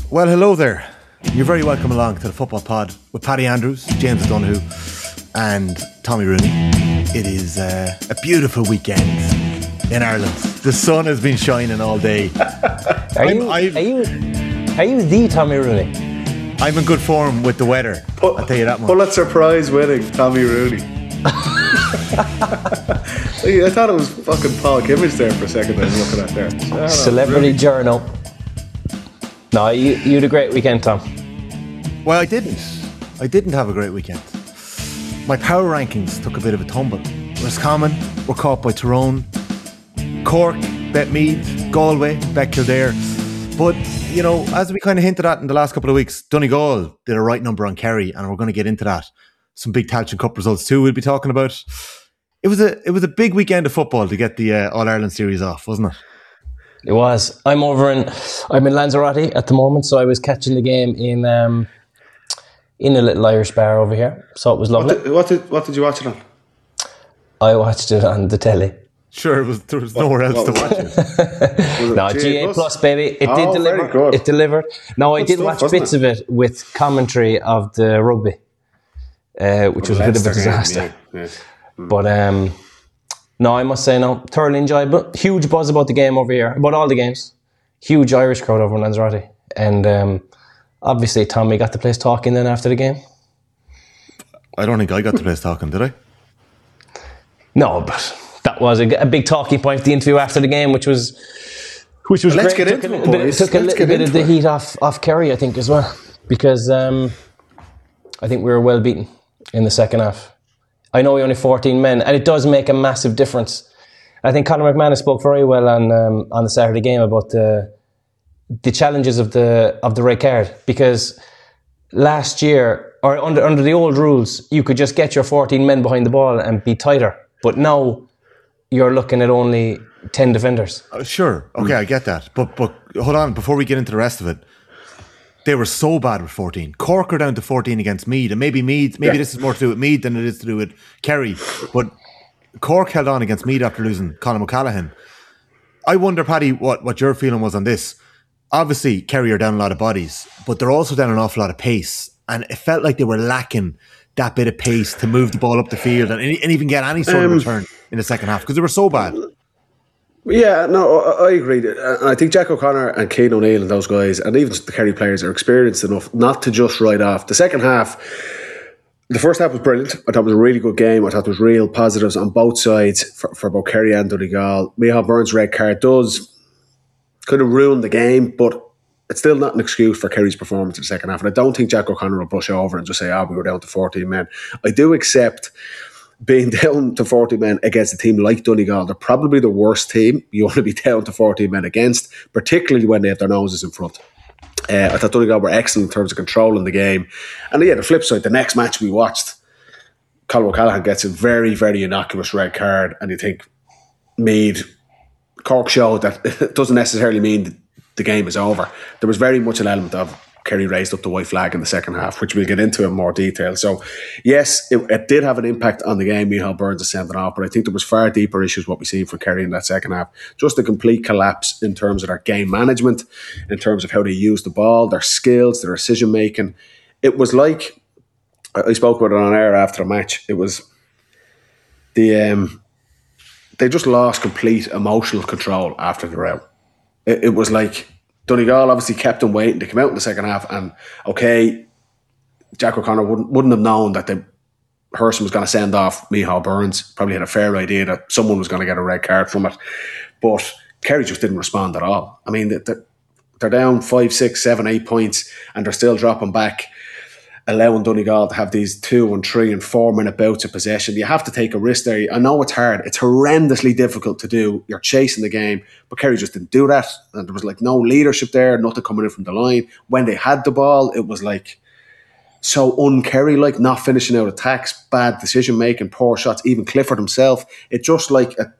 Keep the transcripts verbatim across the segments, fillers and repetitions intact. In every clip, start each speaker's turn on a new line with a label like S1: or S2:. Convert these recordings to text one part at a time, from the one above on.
S1: Well, hello there. You're very welcome along to the Football Pod with Paddy Andrews, James O'Donoghue and Tommy Rooney. It is uh, a beautiful weekend in Ireland. The sun has been shining all day.
S2: Are you, are you are you the Tommy Rooney?
S1: I'm in good form with the weather, I'll tell you that much.
S3: Pulitzer Prize winning Tommy Rooney. I thought it was fucking Paul Kimmage there for a second I was looking at there. Oh,
S2: Celebrity
S3: Rooney.
S2: Journal. No, you, you had a great weekend, Tom.
S1: Well, I didn't. I didn't have a great weekend. My power rankings took a bit of a tumble. Roscommon were caught by Tyrone. Cork bet Meath. Galway bet Kildare. But, you know, as we kind of hinted at in the last couple of weeks, Donegal did a right number on Kerry, and we're going to get into that. Some big Tailteann Cup results too we'll be talking about. It was a it was a big weekend of football to get the uh, All-Ireland series off, wasn't it?
S2: It was. I'm over in I'm in Lanzarote at the moment, so I was catching the game in um, in a little Irish bar over here. So it was lovely.
S3: What did, what did, what did you watch it on?
S2: I watched it on the telly.
S1: Sure, it was, there was nowhere else to watch it.
S2: No, G A Plus? Plus, baby. It
S3: oh,
S2: did deliver.
S3: Good.
S2: It delivered. No, I
S3: Good
S2: did
S3: stuff,
S2: watch bits
S3: it?
S2: of it with commentary of the rugby, uh, which was a bit of a disaster.
S3: Game, yeah, yeah. Mm.
S2: But um, no, I must say, no, thoroughly enjoyable. Huge buzz about the game over here, about all the games. Huge Irish crowd over in Lanzarote. And um, obviously, Tommy got the place talking then after the game.
S1: I don't think I got the place talking, did I?
S2: No, but that was a, a big talking point of the interview after the game, which was which was
S3: Let's
S2: great.
S3: get
S2: Took
S3: into
S2: a
S3: it,
S2: bit,
S3: boys.
S2: took a
S3: Let's
S2: little
S3: get
S2: bit of
S3: into
S2: the
S3: it.
S2: heat off, off Kerry, I think, as well. Because um, I think we were well beaten in the second half. I know we only fourteen men, and it does make a massive difference. I think Conor McManus spoke very well on um, on the Saturday game about the the challenges of the of the red card, because last year, or under under the old rules, you could just get your fourteen men behind the ball and be tighter. But now you're looking at only ten defenders.
S1: Uh, sure, okay, I get that. But but hold on, before we get into the rest of it, they were so bad with fourteen. Cork are down to fourteen against Meath, and maybe Meath, maybe yeah. this is more to do with Meath than it is to do with Kerry. But Cork held on against Meath after losing Colin O'Callaghan. I wonder, Paddy, what, what your feeling was on this. Obviously, Kerry are down a lot of bodies, but they're also down an awful lot of pace. And it felt like they were lacking that bit of pace to move the ball up the field and, and even get any sort um, of return in the second half, because they were so bad.
S3: Yeah, no, I agree. And I think Jack O'Connor and Cian O'Neill and those guys, and even the Kerry players, are experienced enough not to just ride off. The second half, the first half was brilliant. I thought it was a really good game. I thought there was real positives on both sides for, for both Kerry and Donegal. Micheál Byrne's red card does kind of ruin the game, but it's still not an excuse for Kerry's performance in the second half. And I don't think Jack O'Connor will brush over and just say, oh, we were down to fourteen men. I do accept being down to forty men against a team like Donegal. They're probably the worst team you want to be down to fourteen men against, particularly when they have their noses in front. Uh, I thought Donegal were excellent in terms of controlling the game. And yeah, the flip side, the next match we watched, Colin O'Callaghan gets a very, very innocuous red card, and you think, Meath, Cork showed that it doesn't necessarily mean that the game is over. There was very much an element of Kerry raised up the white flag in the second half, which we'll get into in more detail. So, yes, it, it did have an impact on the game. Micheál Byrne is sending off, but I think there was far deeper issues what we seen from Kerry in that second half. Just a complete collapse in terms of their game management, in terms of how they use the ball, their skills, their decision making. It was like, I spoke about it on air after the match. It was the um, they just lost complete emotional control after the rout. It, it was like Donegal obviously kept them waiting to come out in the second half, and okay, Jack O'Connor wouldn't wouldn't have known that the Herson was going to send off Micheál Byrne. Probably had a fair idea that someone was going to get a red card from it, but Kerry just didn't respond at all. I mean, they're, they're down five, six, seven, eight points, and they're still dropping back, allowing Donegal to have these two and three and four minute bouts of possession. You have to take a risk there. I know it's hard. It's horrendously difficult to do. You're chasing the game, but Kerry just didn't do that. And there was like no leadership there, nothing coming in from the line. When they had the ball, it was like so un-Kerry, like not finishing out attacks, bad decision making, poor shots. Even Clifford himself, it just like a,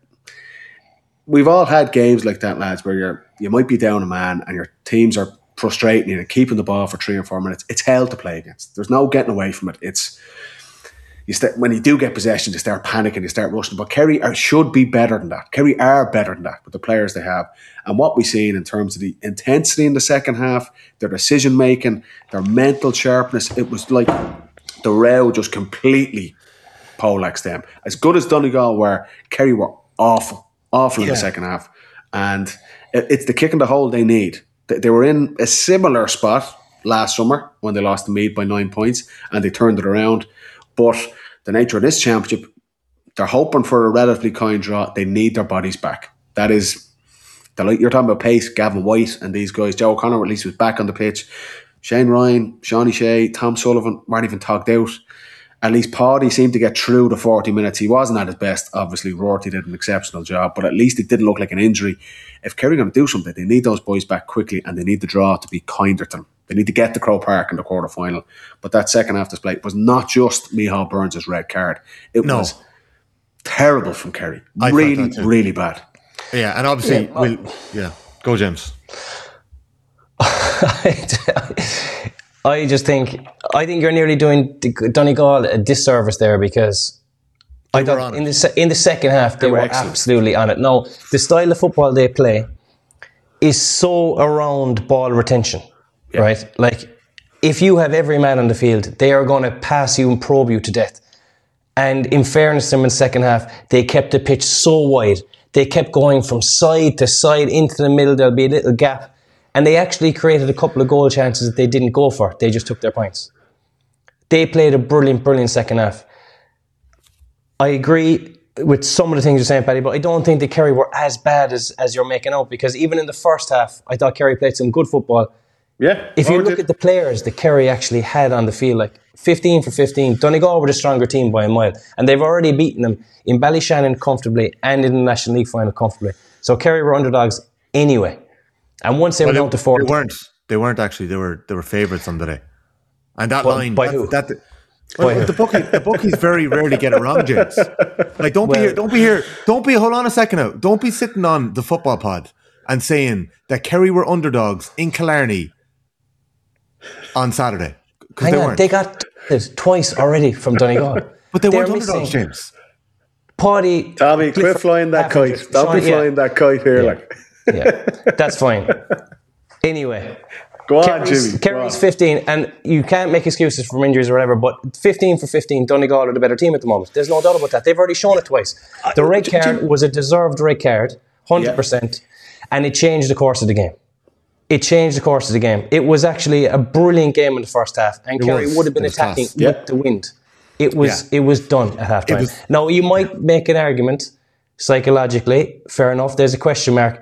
S3: we've all had games like that, lads, where you're you might be down a man and your teams are frustrating you and keeping the ball for three or four minutes. It's hell to play against. There's no getting away from it. It's you start, when you do get possession, you start panicking, you start rushing. But Kerry are, should be better than that. Kerry are better than that with the players they have. And what we've seen in terms of the intensity in the second half, their decision-making, their mental sharpness, it was like the row just completely poleaxed them. As good as Donegal were, Kerry were awful, awful in yeah. the second half. And it, it's the kick in the hole they need. They, they were in a similar spot last summer when they lost to Meath by nine points and they turned it around. But the nature of this championship, they're hoping for a relatively kind draw. They need their bodies back. That is, you're talking about pace, Gavin White and these guys. Joe O'Connor at least was back on the pitch. Shane Ryan, Shawnee Shea, Tom Sullivan weren't even togged out. At least Paddy seemed to get through the forty minutes. He wasn't at his best, obviously. Rorty did an exceptional job, but at least it didn't look like an injury. If Kerry are going to do something, they need those boys back quickly and they need the draw to be kinder to them. They need to get to Croke Park in the quarter final. But that second half display was not just Micheál Burns' red card. It no. was terrible from Kerry. I really, really bad.
S1: Yeah, and obviously, yeah, we'll, yeah. Go, James.
S2: I just think I think you're nearly doing Donegal a disservice there because they I thought in the in the second half they, they were, were absolutely on it. No, the style of football they play is so around ball retention, yeah. right? Like if you have every man on the field, they are going to pass you and probe you to death. And in fairness to them in the second half, they kept the pitch so wide. They kept going from side to side into the middle. There'll be a little gap. And they actually created a couple of goal chances that they didn't go for. They just took their points. They played a brilliant, brilliant second half. I agree with some of the things you're saying, Paddy, but I don't think that Kerry were as bad as, as you're making out, because even in the first half, I thought Kerry played some good football.
S3: Yeah.
S2: If you look did. at the players that Kerry actually had on the field, like fifteen for fifteen, Donegal were the stronger team by a mile. And they've already beaten them in Ballyshannon comfortably and in the National League final comfortably. So Kerry were underdogs anyway. And once they well, went down to four,
S1: they weren't. They weren't actually. They were. They were favourites on the day. And that well, line,
S2: by
S1: that,
S2: who?
S1: That, that, well, the bookie, the bookies very rarely get it wrong, James. Like, don't well, be here. Don't be here. Don't be. Hold on a second now. Don't be sitting on the football pod and saying that Kerry were underdogs in Killarney on Saturday.
S2: Hang they on, weren't. They got this twice already from Donegal.
S1: But they They're weren't underdogs, James.
S2: Paddy,
S3: Tommy, quit flying that kite. Stop be flying yeah. that kite here,
S2: yeah.
S3: like.
S2: Yeah, that's fine. Anyway,
S3: go on,
S2: Kerry's,
S3: Jimmy.
S2: Kerry's
S3: go on.
S2: fifteen, and you can't make excuses from injuries or whatever, but fifteen for fifteen, Donegal are the better team at the moment. There's no doubt about that. They've already shown it twice. The red card was a deserved red card, one hundred percent, yeah. and it changed the course of the game. It changed the course of the game. It was actually a brilliant game in the first half, and it Kerry was, would have been attacking yeah. with the wind. It was yeah. it was done at half time. Now, you might make an argument, psychologically, fair enough, there's a question mark.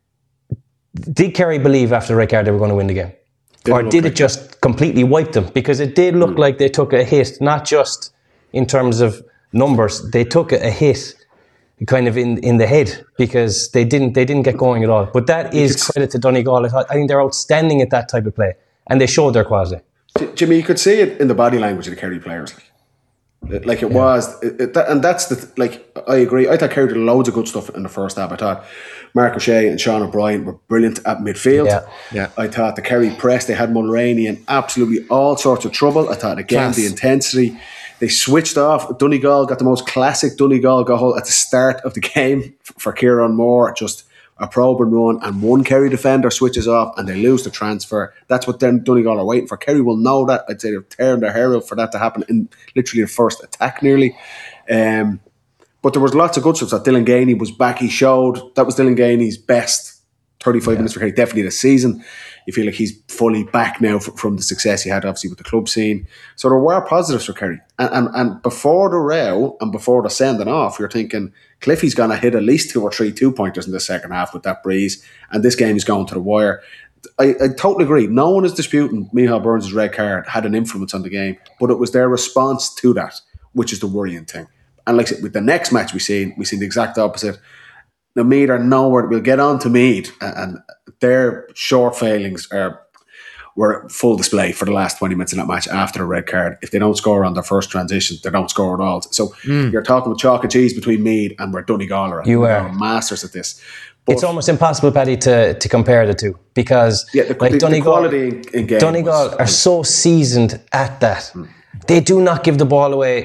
S2: Did Kerry believe after the red card they were going to win the game? Didn't or did like it just that. completely wipe them? Because it did look mm. like they took a hit, not just in terms of numbers. They took a hit kind of in, in the head because they didn't they didn't get going at all. But that is it's, credit to Donegal. I think they're outstanding at that type of play. And they showed their quality.
S3: Jimmy, you could see it in the body language of the Kerry players. Like, like it yeah. was. It, it, that, and that's the, like, I agree. I thought Kerry did loads of good stuff in the first half. I thought Mark O'Shea and Sean O'Brien were brilliant at midfield.
S2: Yeah.
S1: Yeah.
S3: I thought the Kerry press, they had Mulroney in absolutely all sorts of trouble. I thought, again, Class. the intensity. They switched off. Donegal got the most classic Donegal goal at the start of the game for Kieran Moore. Just a probe and run, and one Kerry defender switches off and they lose the transfer. That's what then Donegal are waiting for. Kerry will know that. I'd say they're tearing their hair out for that to happen in literally the first attack nearly. Um, but there was lots of good stuff. That Dylan Gainey was back. He showed that was Dylan Gainey's best thirty-five yeah. minutes for Kerry, definitely this season. You feel like he's fully back now f- from the success he had, obviously, with the club scene. So there were positives for Kerry. And, and, and before the row and before the sending off, you're thinking Cliffy's going to hit at least two or three two-pointers in the second half with that breeze, and this game is going to the wire. I, I totally agree. No one is disputing Micheál Burns' red card had an influence on the game, but it was their response to that, which is the worrying thing. And like I said, with the next match we seen, we seen the exact opposite. Now, Meath are nowhere. We'll get on to Meath, and their short failings are were full display for the last twenty minutes in that match after the red card. If they don't score on their first transition, they don't score at all. So mm. you're talking about chalk and cheese between Meath and where Donegal are at.
S2: You are
S3: masters at this. But
S2: it's almost impossible, Paddy, to, to compare the two because
S3: yeah, the,
S2: like
S3: the,
S2: Donegal,
S3: the quality in game
S2: Donegal
S3: was,
S2: are so seasoned at that. Mm. They do not give the ball away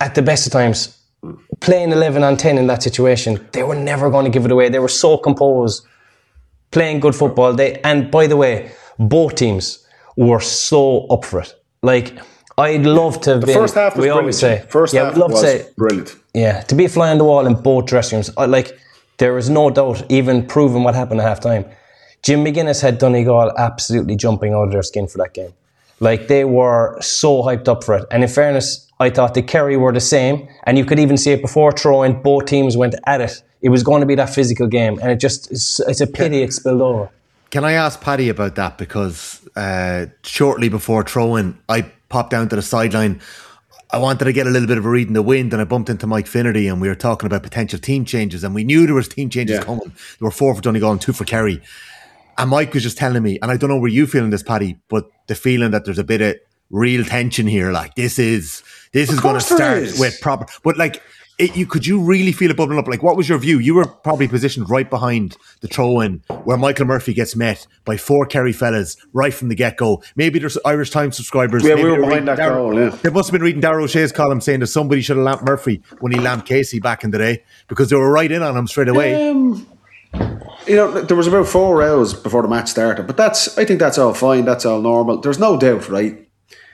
S2: at the best of times, playing eleven on ten in that situation, they were never going to give it away. They were so composed, playing good football. They And by the way, both teams were so up for it. Like, I'd love to have
S3: the
S2: been...
S3: first half was
S2: we
S3: brilliant.
S2: always say,
S3: first
S2: yeah,
S3: half
S2: we'd love
S3: was
S2: to say,
S3: brilliant.
S2: Yeah, to be a fly on the wall in both dressing rooms. I, like, there is no doubt, even proving what happened at half time. Jim McGuinness had Donegal absolutely jumping out of their skin for that game. Like, they were so hyped up for it. And in fairness, I thought the Kerry were the same. And you could even see it before throwing, both teams went at it. It was going to be that physical game. And it just, it's, it's a pity it spilled over.
S1: Can I ask Paddy about that? Because uh, shortly before throwing, I popped down to the sideline. I wanted to get a little bit of a read in the wind, and I bumped into Mike Finnerty, and we were talking about potential team changes, and we knew there was team changes yeah. coming. There were four for Donegal and two for Kerry. And Mike was just telling me, and I don't know where you feeling this, Paddy, but the feeling that there's a bit of real tension here. Like, this is this is going to start with proper... But, like, it, you could you really feel it bubbling up? Like, what was your view? You were probably positioned right behind the throw-in where Michael Murphy gets met by four Kerry fellas right from the get-go. Maybe there's Irish Times subscribers.
S3: Yeah,
S1: maybe
S3: we were behind that
S1: Darryl,
S3: goal, yeah.
S1: They must have been reading Darragh O'Shea's column saying that somebody should have lamped Murphy when he lamped Casey back in the day, because they were right in on him straight away.
S3: Um, you know, there was about four hours before the match started, but that's I think that's all fine, that's all normal. There's no doubt, right?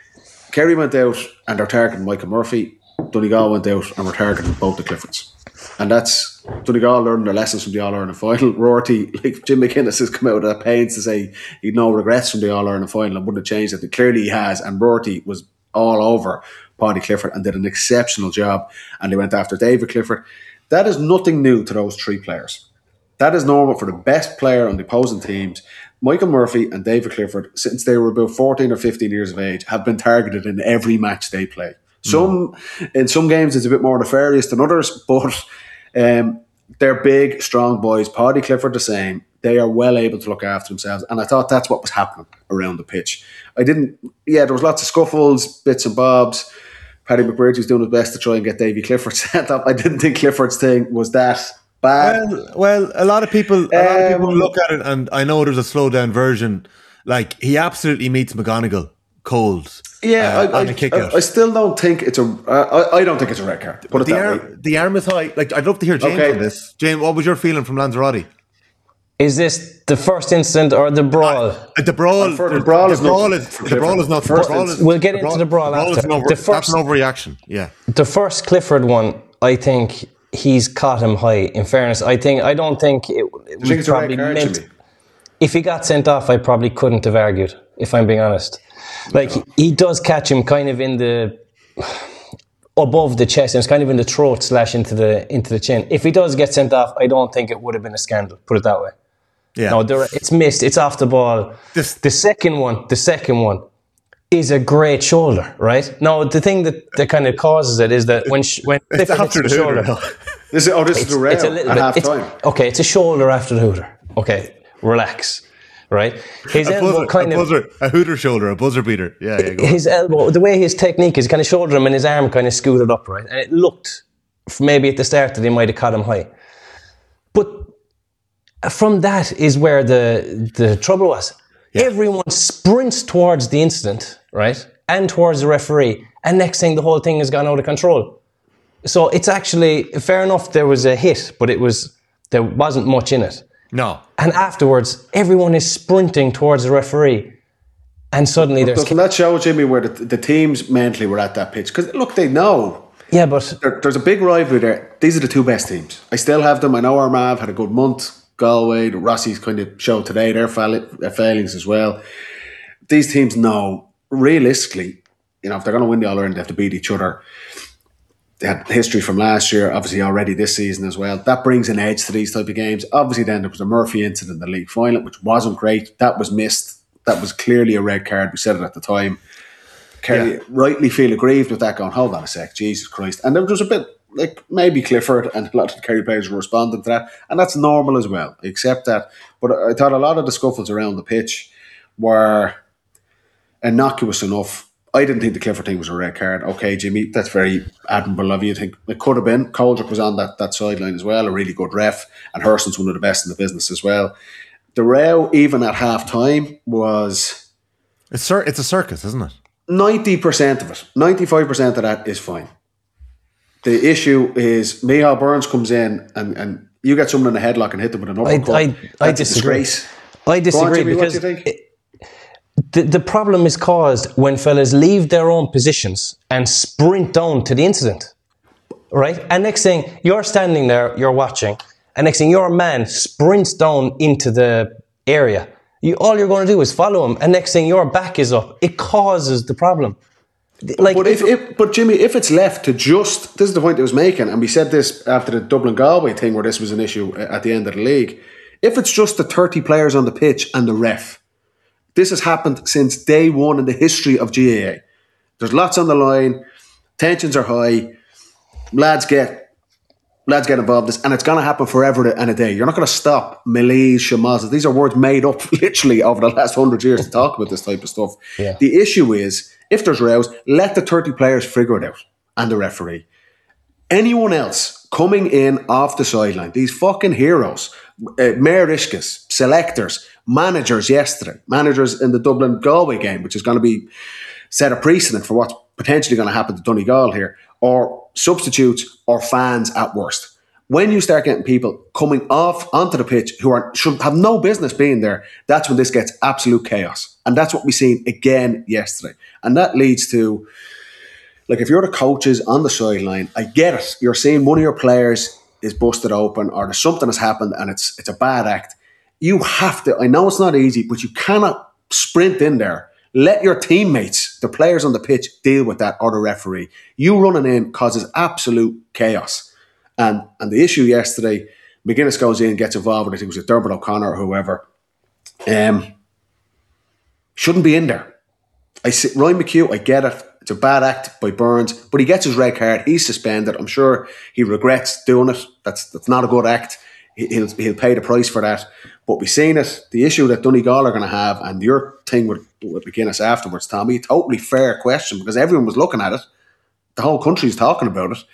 S3: Kerry went out and they're targeting Michael Murphy. Donegal went out and were targeting both the Cliffords. And that's Donegal learned their lessons from the All-Ireland final. Rorty, like Jim McInnes has come out of pains to say he'd no regrets from the All-Ireland final and wouldn't have changed it. Clearly he has, and Rorty was all over Paddy Clifford and did an exceptional job, and they went after David Clifford. That is nothing new to those three players. That is normal for the best player on the opposing teams. Michael Murphy and David Clifford, since they were about fourteen or fifteen years of age, have been targeted in every match they play. Some mm. In some games it's a bit more nefarious than others, but um, they're big, strong boys. Paddy Clifford the same. They are well able to look after themselves, and I thought that's what was happening around the pitch. I didn't, yeah, there was lots of scuffles, bits and bobs. Paddy McBridge was doing his best to try and get Davy Clifford set up. I didn't think Clifford's thing was that bad.
S1: Well, well, a lot of people, a lot of people um, look at it, and I know there's a slowed down version. Like, he absolutely meets McGonigal cold.
S3: Yeah,
S1: uh,
S3: I,
S1: on a kick out.
S3: I, I still don't think it's a. Uh, I, I don't think it's a red card. Put
S1: but
S3: it
S1: the
S3: that
S1: arm,
S3: way.
S1: The arm is high. Like, I'd love to hear James
S3: okay.
S1: on this. James, what was your feeling from Lanzarote?
S2: Is this the first incident or the brawl?
S1: Uh, the brawl.
S3: For, the brawl is
S1: the brawl
S3: not.
S1: Is, the brawl is not.
S3: First
S1: the brawl is,
S2: we'll get
S1: the
S2: into
S1: brawl,
S2: the brawl,
S1: the brawl
S2: after.
S1: Is an over,
S2: the first,
S1: that's an overreaction. Yeah.
S2: The first Clifford one, I think he's caught him high. In fairness, I think I don't think it, it was probably meant. If he got sent off, I probably couldn't have argued. If I'm being honest, like no. he, he does catch him kind of in the above the chest, and it's kind of in the throat slash into the into the chin. If he does get sent off, I don't think it would have been a scandal. Put it that way. Yeah. No, there, it's missed. It's off the ball. This, the second one, the second one is a great shoulder, right? No, the thing that, that kind of causes it is that when sh- when
S1: it's after the shoulder.
S3: This is, oh, this is the rail at half time.
S2: Okay, it's a shoulder after the hooter. Okay, relax. Right, his
S1: a
S2: elbow
S1: buzzer,
S2: kind
S1: a
S2: of
S1: buzzer, a hooter shoulder, a buzzer beater. Yeah, yeah. Go
S2: his
S1: on.
S2: elbow, the way his technique is, kind of shoulder him and his arm kind of scooted up, right, and it looked maybe at the start that he might have caught him high, but from that is where the the trouble was. Yeah. Everyone sprints towards the incident, right, and towards the referee, and next thing the whole thing has gone out of control. So it's actually fair enough. There was a hit, but it was there wasn't much in it.
S1: No.
S2: And afterwards, everyone is sprinting towards the referee. And suddenly
S3: but
S2: there's...
S3: Doesn't that show, Jimmy, where the, the teams mentally were at that pitch? Because, look, they know.
S2: Yeah, but...
S3: There, there's a big rivalry there. These are the two best teams. I still have them. I know Armagh had a good month. Galway, the Rossies kind of showed today their, fail- their failings as well. These teams know, realistically, you know, if they're going to win the All-Ireland, they have to beat each other. They had history from last year, obviously already this season as well. That brings an edge to these type of games. Obviously then there was a Murphy incident in the league final, which wasn't great. That was missed. That was clearly a red card. We said it at the time. Kerry yeah. rightly feel aggrieved with that, going, hold on a sec, Jesus Christ. And there was a bit, like maybe Clifford and a lot of the Kerry players were responding to that. And that's normal as well. I accept that. But I thought a lot of the scuffles around the pitch were innocuous enough. I didn't think the Clifford thing was a red card. Okay, Jimmy, that's very admirable of you. I think it could have been. Coldrick was on that, that sideline as well, a really good ref, and Hurston's one of the best in the business as well. The row, even at half time, was...
S1: It's, cir- it's a circus, isn't it?
S3: ninety percent of it. ninety-five percent of that is fine. The issue is Micheál Burns comes in and, and you get someone in a headlock and hit them with an uppercut.
S2: I, I, I disagree. I disagree on, Jimmy, because it, the, the problem is caused when fellas leave their own positions and sprint down to the incident. Right? And next thing, you're standing there, you're watching, and next thing, your man sprints down into the area. You, all you're going to do is follow him, and next thing, your back is up. It causes the problem. Like,
S3: but if, if but Jimmy, if it's left to just, this is the point I was making, and we said this after the Dublin Galway thing where this was an issue at the end of the league. If it's just the thirty players on the pitch and the ref, this has happened since day one in the history of G A A. There's lots on the line, tensions are high. Lads get lads get involved in this, and it's going to happen forever and a day. You're not going to stop Malaise, Shamaz. These are words made up literally over the last hundred years to talk about this type of stuff.
S2: Yeah.
S3: The issue is, if there's rows, let the thirty players figure it out, and the referee. Anyone else coming in off the sideline, these fucking heroes, uh, Mayor Ishkas, selectors, managers yesterday, managers in the Dublin Galway game, which is going to be set a precedent for what's potentially going to happen to Donegal here, or substitutes or fans at worst. When you start getting people coming off onto the pitch who are should have no business being there, that's when this gets absolute chaos. And that's what we've seen again yesterday. And that leads to, like, if you're the coaches on the sideline, I get it. You're seeing one of your players is busted open or there's something has happened and it's it's a bad act. You have to, I know it's not easy, but you cannot sprint in there. Let your teammates, the players on the pitch, deal with that, or the referee. You running in causes absolute chaos. And and the issue yesterday, McGuinness goes in, gets involved, I think it was Dermot O'Connor or whoever, um, shouldn't be in there. I see, Ryan McHugh, I get it. It's a bad act by Burns, but he gets his red card. He's suspended. I'm sure he regrets doing it. That's that's not a good act. He'll he'll pay the price for that. But we've seen it. The issue that Donegal are going to have, and your thing with, with McGuinness afterwards, Tommy, totally fair question because everyone was looking at it. The whole country's talking about it.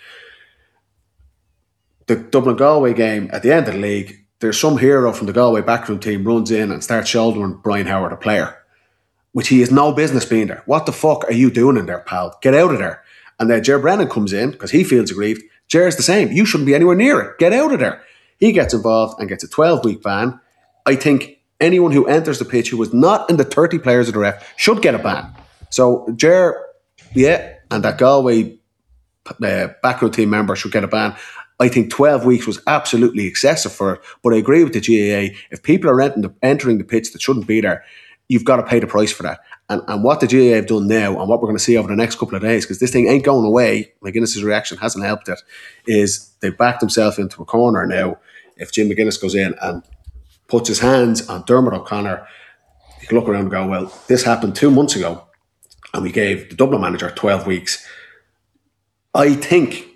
S3: The Dublin Galway game at the end of the league, there's some hero from the Galway backroom team runs in and starts shouldering Brian Howard, a player, which he has no business being there. What the fuck are you doing in there, pal? Get out of there. And then Ger Brennan comes in because he feels aggrieved. Ger's the same. You shouldn't be anywhere near it. Get out of there. He gets involved and gets a twelve-week ban. I think anyone who enters the pitch who was not in the thirty players of the ref should get a ban. So Ger, yeah, and that Galway uh, backroom team member should get a ban. I think twelve weeks was absolutely excessive for it, but I agree with the G A A. If people are entering the, entering the pitch that shouldn't be there, you've got to pay the price for that. And and what the G A A have done now, and what we're going to see over the next couple of days, because this thing ain't going away, McGuinness's reaction hasn't helped it, is they've backed themselves into a corner now. If Jim McGuinness goes in and puts his hands on Dermot O'Connor, you can look around and go, well, this happened two months ago, and we gave the Dublin manager twelve weeks. I think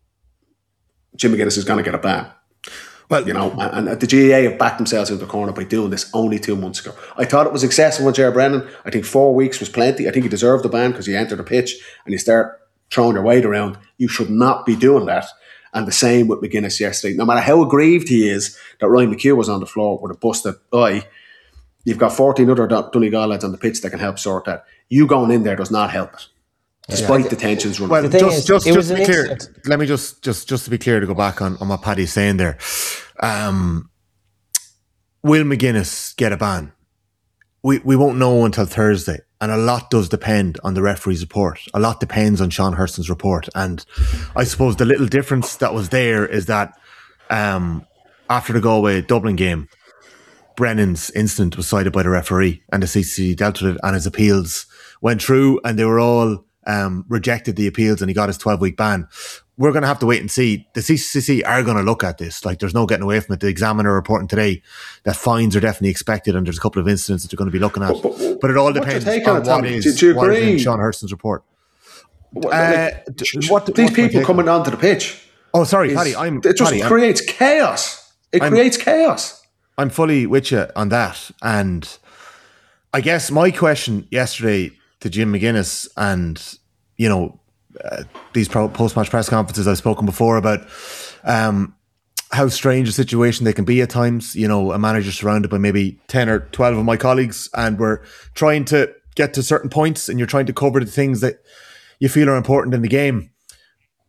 S3: Jim McGuinness is going to get a ban. Well, you know, and, and the G A A have backed themselves into the corner by doing this only two months ago. I thought it was excessive with Ger Brennan. I think four weeks was plenty. I think he deserved the ban because he entered the pitch and you start throwing your weight around. You should not be doing that. And the same with McGuinness yesterday. No matter how aggrieved he is that Ryan McHugh was on the floor with a busted eye, you've got fourteen other Donegal lads on the pitch that can help sort that. You going in there does not help it. Despite yeah. the tensions running.
S1: Well, just, is, just, just to be clear, incident. let me just, just, just to be clear to go back on, on what Paddy's saying there. Um, will McGuinness get a ban? We we won't know until Thursday. And a lot does depend on the referee's report. A lot depends on Sean Hurston's report. And I suppose the little difference that was there is that um, after the Galway Dublin game, Brennan's incident was cited by the referee and the C C C dealt with it and his appeals went through and they were all um, rejected the appeals and he got his twelve-week ban. We're going to have to wait and see. The C C C are going to look at this. Like, there's no getting away from it. The Examiner reporting today that fines are definitely expected and there's a couple of incidents that they're going to be looking at. But, but, but it all depends on, on what is,
S3: Did you
S1: what is
S3: agree?
S1: in Sean Hurston's report.
S3: What, uh, like, what, these what people coming onto the pitch.
S1: Oh, sorry, Paddy. I'm,
S3: it just
S1: Paddy,
S3: creates I'm, chaos. It I'm, creates chaos.
S1: I'm fully with you on that. And I guess my question yesterday to Jim McGuinness and, you know, Uh, these pro- post-match press conferences I've spoken before about um, how strange a situation they can be at times. You know, a manager surrounded by maybe ten or twelve of my colleagues and we're trying to get to certain points and you're trying to cover the things that you feel are important in the game.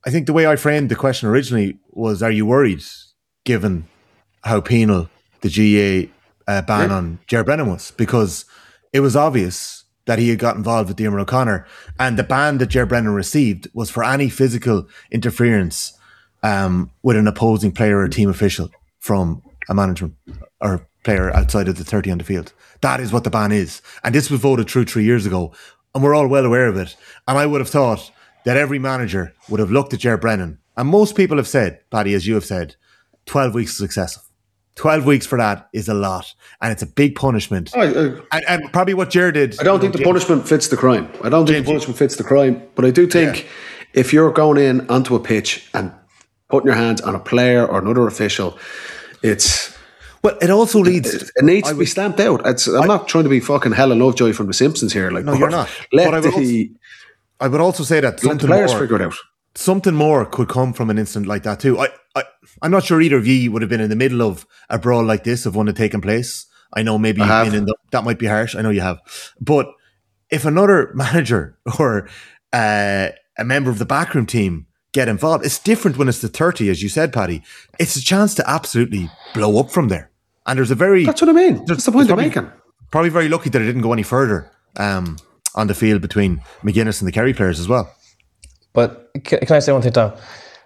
S1: I think the way I framed the question originally was, are you worried, given how penal the G A uh, ban yeah. on Ger Brennan was? Because it was obvious that he had got involved with Diarmuid O'Connor, and the ban that Ger Brennan received was for any physical interference um, with an opposing player or team official from a management or player outside of the thirty on the field. That is what the ban is. And this was voted through three years ago, and we're all well aware of it. And I would have thought that every manager would have looked at Ger Brennan, and most people have said, Paddy, as you have said, twelve weeks is excessive. twelve weeks for that is a lot, and it's a big punishment. I, I, and, and probably what Ger did.
S3: I don't think know, the James, punishment fits the crime. I don't think James, the punishment fits the crime, but I do think yeah. if you're going in onto a pitch and putting your hands on a player or another official, it's...
S1: Well, it also leads...
S3: It, it needs I to be stamped out. It's, I'm I, not trying to be fucking Helen Lovejoy from The Simpsons here. Like,
S1: no, you're not.
S3: Let
S1: but I would,
S3: the,
S1: also, I would also say that something
S3: the players
S1: more,
S3: figure it out.
S1: Something more could come from an incident like that too. I, I, I'm not sure either of you would have been in the middle of a brawl like this if one had taken place. I know maybe you've been in the, that might be harsh. I know you have. But if another manager or uh, a member of the backroom team get involved, it's different when it's the thirty, as you said, Paddy. It's a chance to absolutely blow up from there. And there's a very...
S3: That's what I mean. That's the point they're making.
S1: Probably very lucky that it didn't go any further um, on the field between McGuinness and the Kerry players as well.
S2: But can I say one thing, Tom?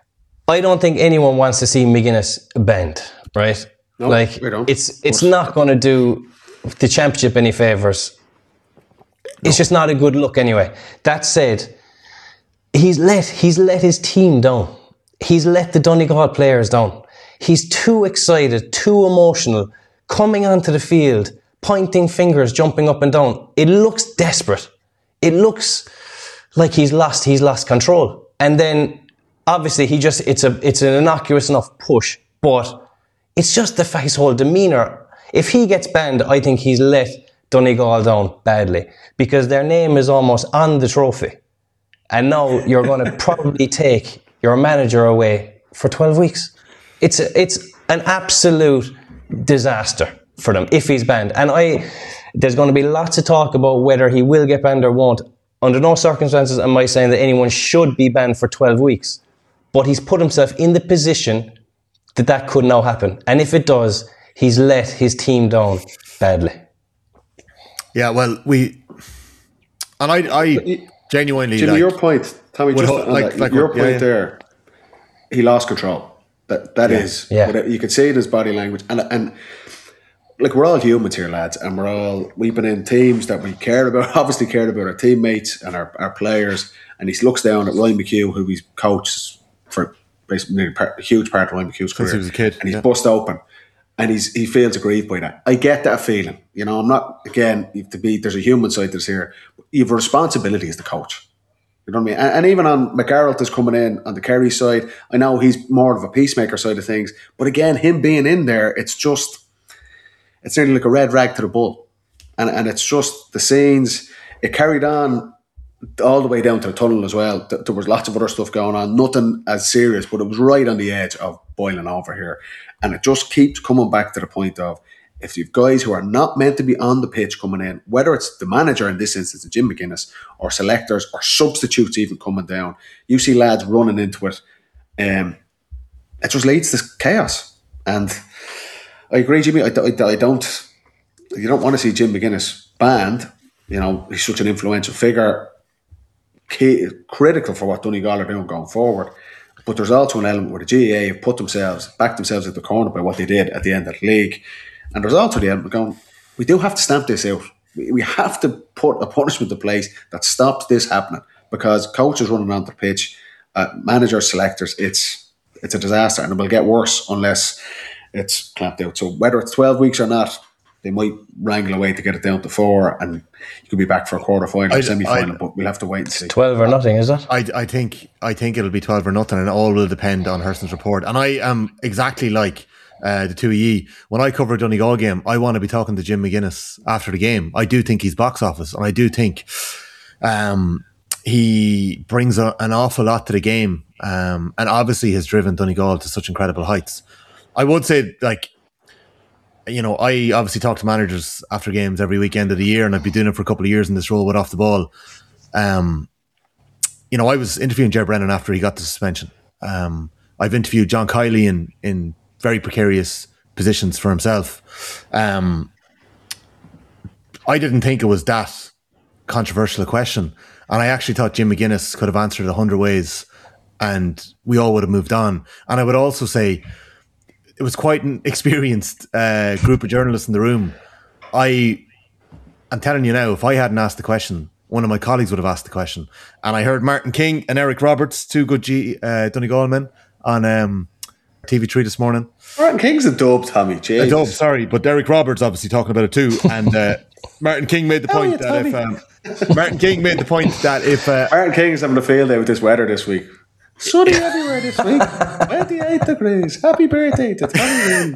S2: I don't think anyone wants to see McGuinness bend, right?
S3: No,
S2: like
S3: we don't.
S2: It's it's not going to do the championship any favours. No. It's just not a good look anyway. That said, he's let he's let his team down. He's let the Donegal players down. He's too excited, too emotional, coming onto the field, pointing fingers, jumping up and down. It looks desperate. It looks like he's lost he's lost control. And then obviously he just it's a it's an innocuous enough push, but it's just the his whole demeanour. If he gets banned, I think he's let Donegal down badly, because their name is almost on the trophy. And now you're going to probably take your manager away for twelve weeks. It's a, it's an absolute disaster for them if he's banned. And I, there's going to be lots of talk about whether he will get banned or won't. Under no circumstances am I saying that anyone should be banned for twelve weeks. But he's put himself in the position that that could now happen. And if it does, he's let his team down badly.
S1: Yeah, well, we... And I, I genuinely...
S3: Jimmy,
S1: like,
S3: your point, Tommy, just on
S1: like,
S3: that,
S1: like
S3: your
S1: what,
S3: point
S1: yeah, yeah.
S3: there, he lost control. That That
S1: yeah.
S3: is...
S2: Yeah.
S3: You could see it in his body language. And... and like, we're all humans here, lads, and we're all, we've been in teams that we care about, obviously cared about our teammates and our, our players, and he looks down at Ryan McHugh, who he's coached for basically a huge part of Ryan McHugh's career.
S1: Since he was a kid.
S3: And he's
S1: yeah.
S3: bust open, and he's he feels aggrieved by that. I get that feeling. You know, I'm not, again, you have to be, there's a human side to this here. You have a responsibility as the coach. You know what I mean? And, and even on McGarrett is coming in on the Kerry side, I know he's more of a peacemaker side of things, but again, him being in there, it's just, it's nearly like a red rag to the bull. And and it's just the scenes, it carried on all the way down to the tunnel as well. There was lots of other stuff going on, nothing as serious, but it was right on the edge of boiling over here. And it just keeps coming back to the point of, if you've guys who are not meant to be on the pitch coming in, whether it's the manager in this instance, Jim McGuinness, or selectors, or substitutes even coming down, you see lads running into it, um, it just leads to chaos. And I agree, Jimmy. I, I, I don't. You don't want to see Jim McGuinness banned. You know, he's such an influential figure, key, critical for what Donegal are doing going forward. But there's also an element where the G A A have put themselves, backed themselves at the corner by what they did at the end of the league. And there's also the element going, we do have to stamp this out. We, we have to put a punishment in place that stops this happening, because coaches running onto the pitch, uh, managers, selectors, it's it's a disaster, and it will get worse unless it's clamped out. So whether it's twelve weeks or not, they might wrangle away to get it down to four, and you could be back for a quarter final or semi final. But we'll have to wait and see.
S2: Twelve or nothing, is that?
S1: I, I think I think it'll be twelve or nothing, and it all will depend on Hurston's report. And I am exactly like uh, the two of ye. When I cover a Donegal game, I want to be talking to Jim McGuinness after the game. I do think he's box office, and I do think um, he brings a, an awful lot to the game, um, and obviously has driven Donegal to such incredible heights. I would say, like, you know, I obviously talk to managers after games every weekend of the year, and I've been doing it for a couple of years in this role with Off the Ball. Um, you know, I was interviewing Ger Brennan after he got the suspension. Um, I've interviewed John Kiley in, in very precarious positions for himself. Um, I didn't think it was that controversial a question. And I actually thought Jim McGuinness could have answered it a hundred ways and we all would have moved on. And I would also say it was quite an experienced uh, group of journalists in the room. I, I'm telling you now, if I hadn't asked the question, one of my colleagues would have asked the question. And I heard Martin King and Eric Roberts, two good G, uh, Donegal men, on um, T V three this morning.
S3: Martin King's a dub, Tommy. Jesus.
S1: A dub, sorry. But Eric Roberts obviously talking about it too. And uh, Martin King made the point that if... Um, Martin King made the point that if... Uh,
S3: Martin King's having a field day with this weather this week. Sunny everywhere this week. twenty-eight degrees. Happy birthday to Tommy.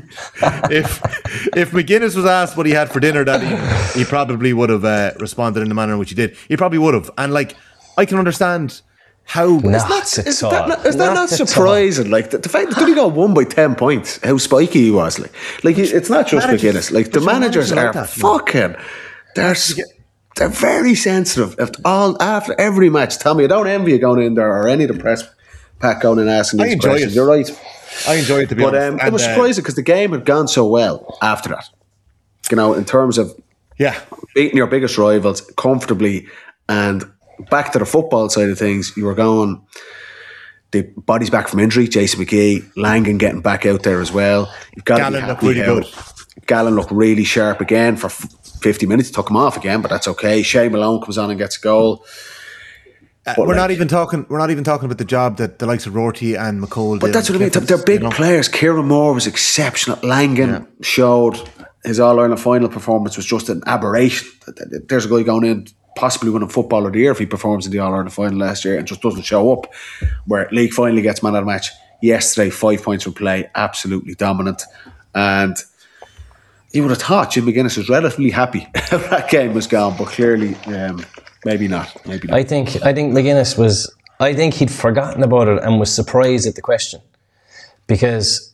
S1: if if McGuinness was asked what he had for dinner that evening, he probably would have uh, responded in the manner in which he did. He probably would have. And like, I can understand how...
S2: Not
S3: Is
S2: at
S3: that, is
S2: all.
S3: that not, is that
S2: Not
S3: not
S2: at
S3: surprising? Like the, the fact that Donegal won by ten points, how spiky he was. Like, like it's not just
S1: Managers-
S3: McGuinness. Like the
S1: but your
S3: managers
S1: manager
S3: are
S1: like that, man.
S3: fucking. They're s- they're very sensitive. If all after every match, Tommy, I don't envy you going in there or any of the press pack going and asking
S1: I
S3: these
S1: enjoy
S3: questions.
S1: it.
S3: You're right.
S1: I enjoy it, to be
S3: But
S1: honest.
S3: um, it
S1: And,
S3: was
S1: uh,
S3: surprising because the game had gone so well after that. You know, in terms of
S1: yeah.
S3: beating your biggest rivals comfortably, and back to the football side of things, you were going the bodies back from injury. Jason McGee, Langan getting back out there as well. You've got to be
S1: Gallen looked
S3: happy
S1: really
S3: how-
S1: good.
S3: Gallen looked really sharp again for f- fifty minutes. Took him off again, but that's okay. Shea Malone comes on and gets a goal.
S1: Uh,
S3: But
S1: we're
S3: like-
S1: not even talking. We're not even talking about the job that the likes of Rorty and McCall did.
S3: But that's what I mean.
S1: Clifford's,
S3: They're big
S1: you know.
S3: players. Kieran Moore was exceptional. Langan
S1: Yeah.
S3: showed his All Ireland final performance was just an aberration. There's a guy going in, possibly winning Footballer of the Year if he performs in the All Ireland final last year and just doesn't show up. Where League finally gets man of the match yesterday, five points from play, absolutely dominant. And you would have thought Jim McGuinness was relatively happy how that game was gone, but clearly, um, maybe not. Maybe not.
S2: I think I think McGuinness was. I think he'd forgotten about it and was surprised at the question, because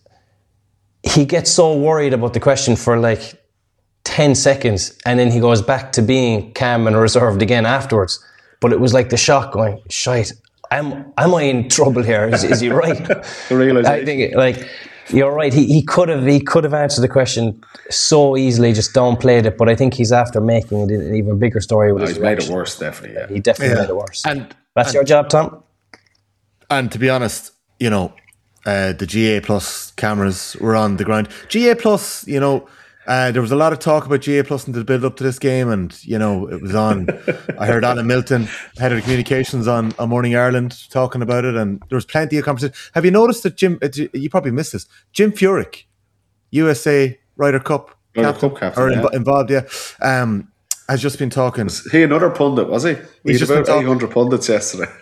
S2: he gets so worried about the question for like ten seconds, and then he goes back to being calm and reserved again afterwards. But it was like the shock, going, "Shite, am am I in trouble here? Is, is he right?"
S3: The realisation.
S2: I think like you're right. He he could have he could have answered the question so easily, just downplayed it. But I think he's after making it an even bigger story with
S3: No,
S2: his
S3: he's made it
S2: reaction.
S3: worse, definitely. Yeah.
S2: He definitely
S1: Yeah.
S2: made it worse.
S1: And
S2: That's
S1: and,
S2: your job, Tom.
S1: and to be honest, you know, uh, the G A Plus cameras were on the ground. G A Plus, you know, uh, there was a lot of talk about G A Plus in the build up to this game, and you know, it was on. I heard Alan Milton, head of the communications on, on Morning Ireland, talking about it, and there was plenty of conversation. Have you noticed that Jim? Uh, you probably missed this. Jim Furyk, U S A Ryder Cup
S3: Ryder
S1: captain,
S3: Cup captain,
S1: or
S3: yeah.
S1: inv- involved, yeah, um, has just been talking.
S3: He another pundit, was he? We
S1: He's
S3: had
S1: just been
S3: about
S1: talking-
S3: eight hundred pundits yesterday.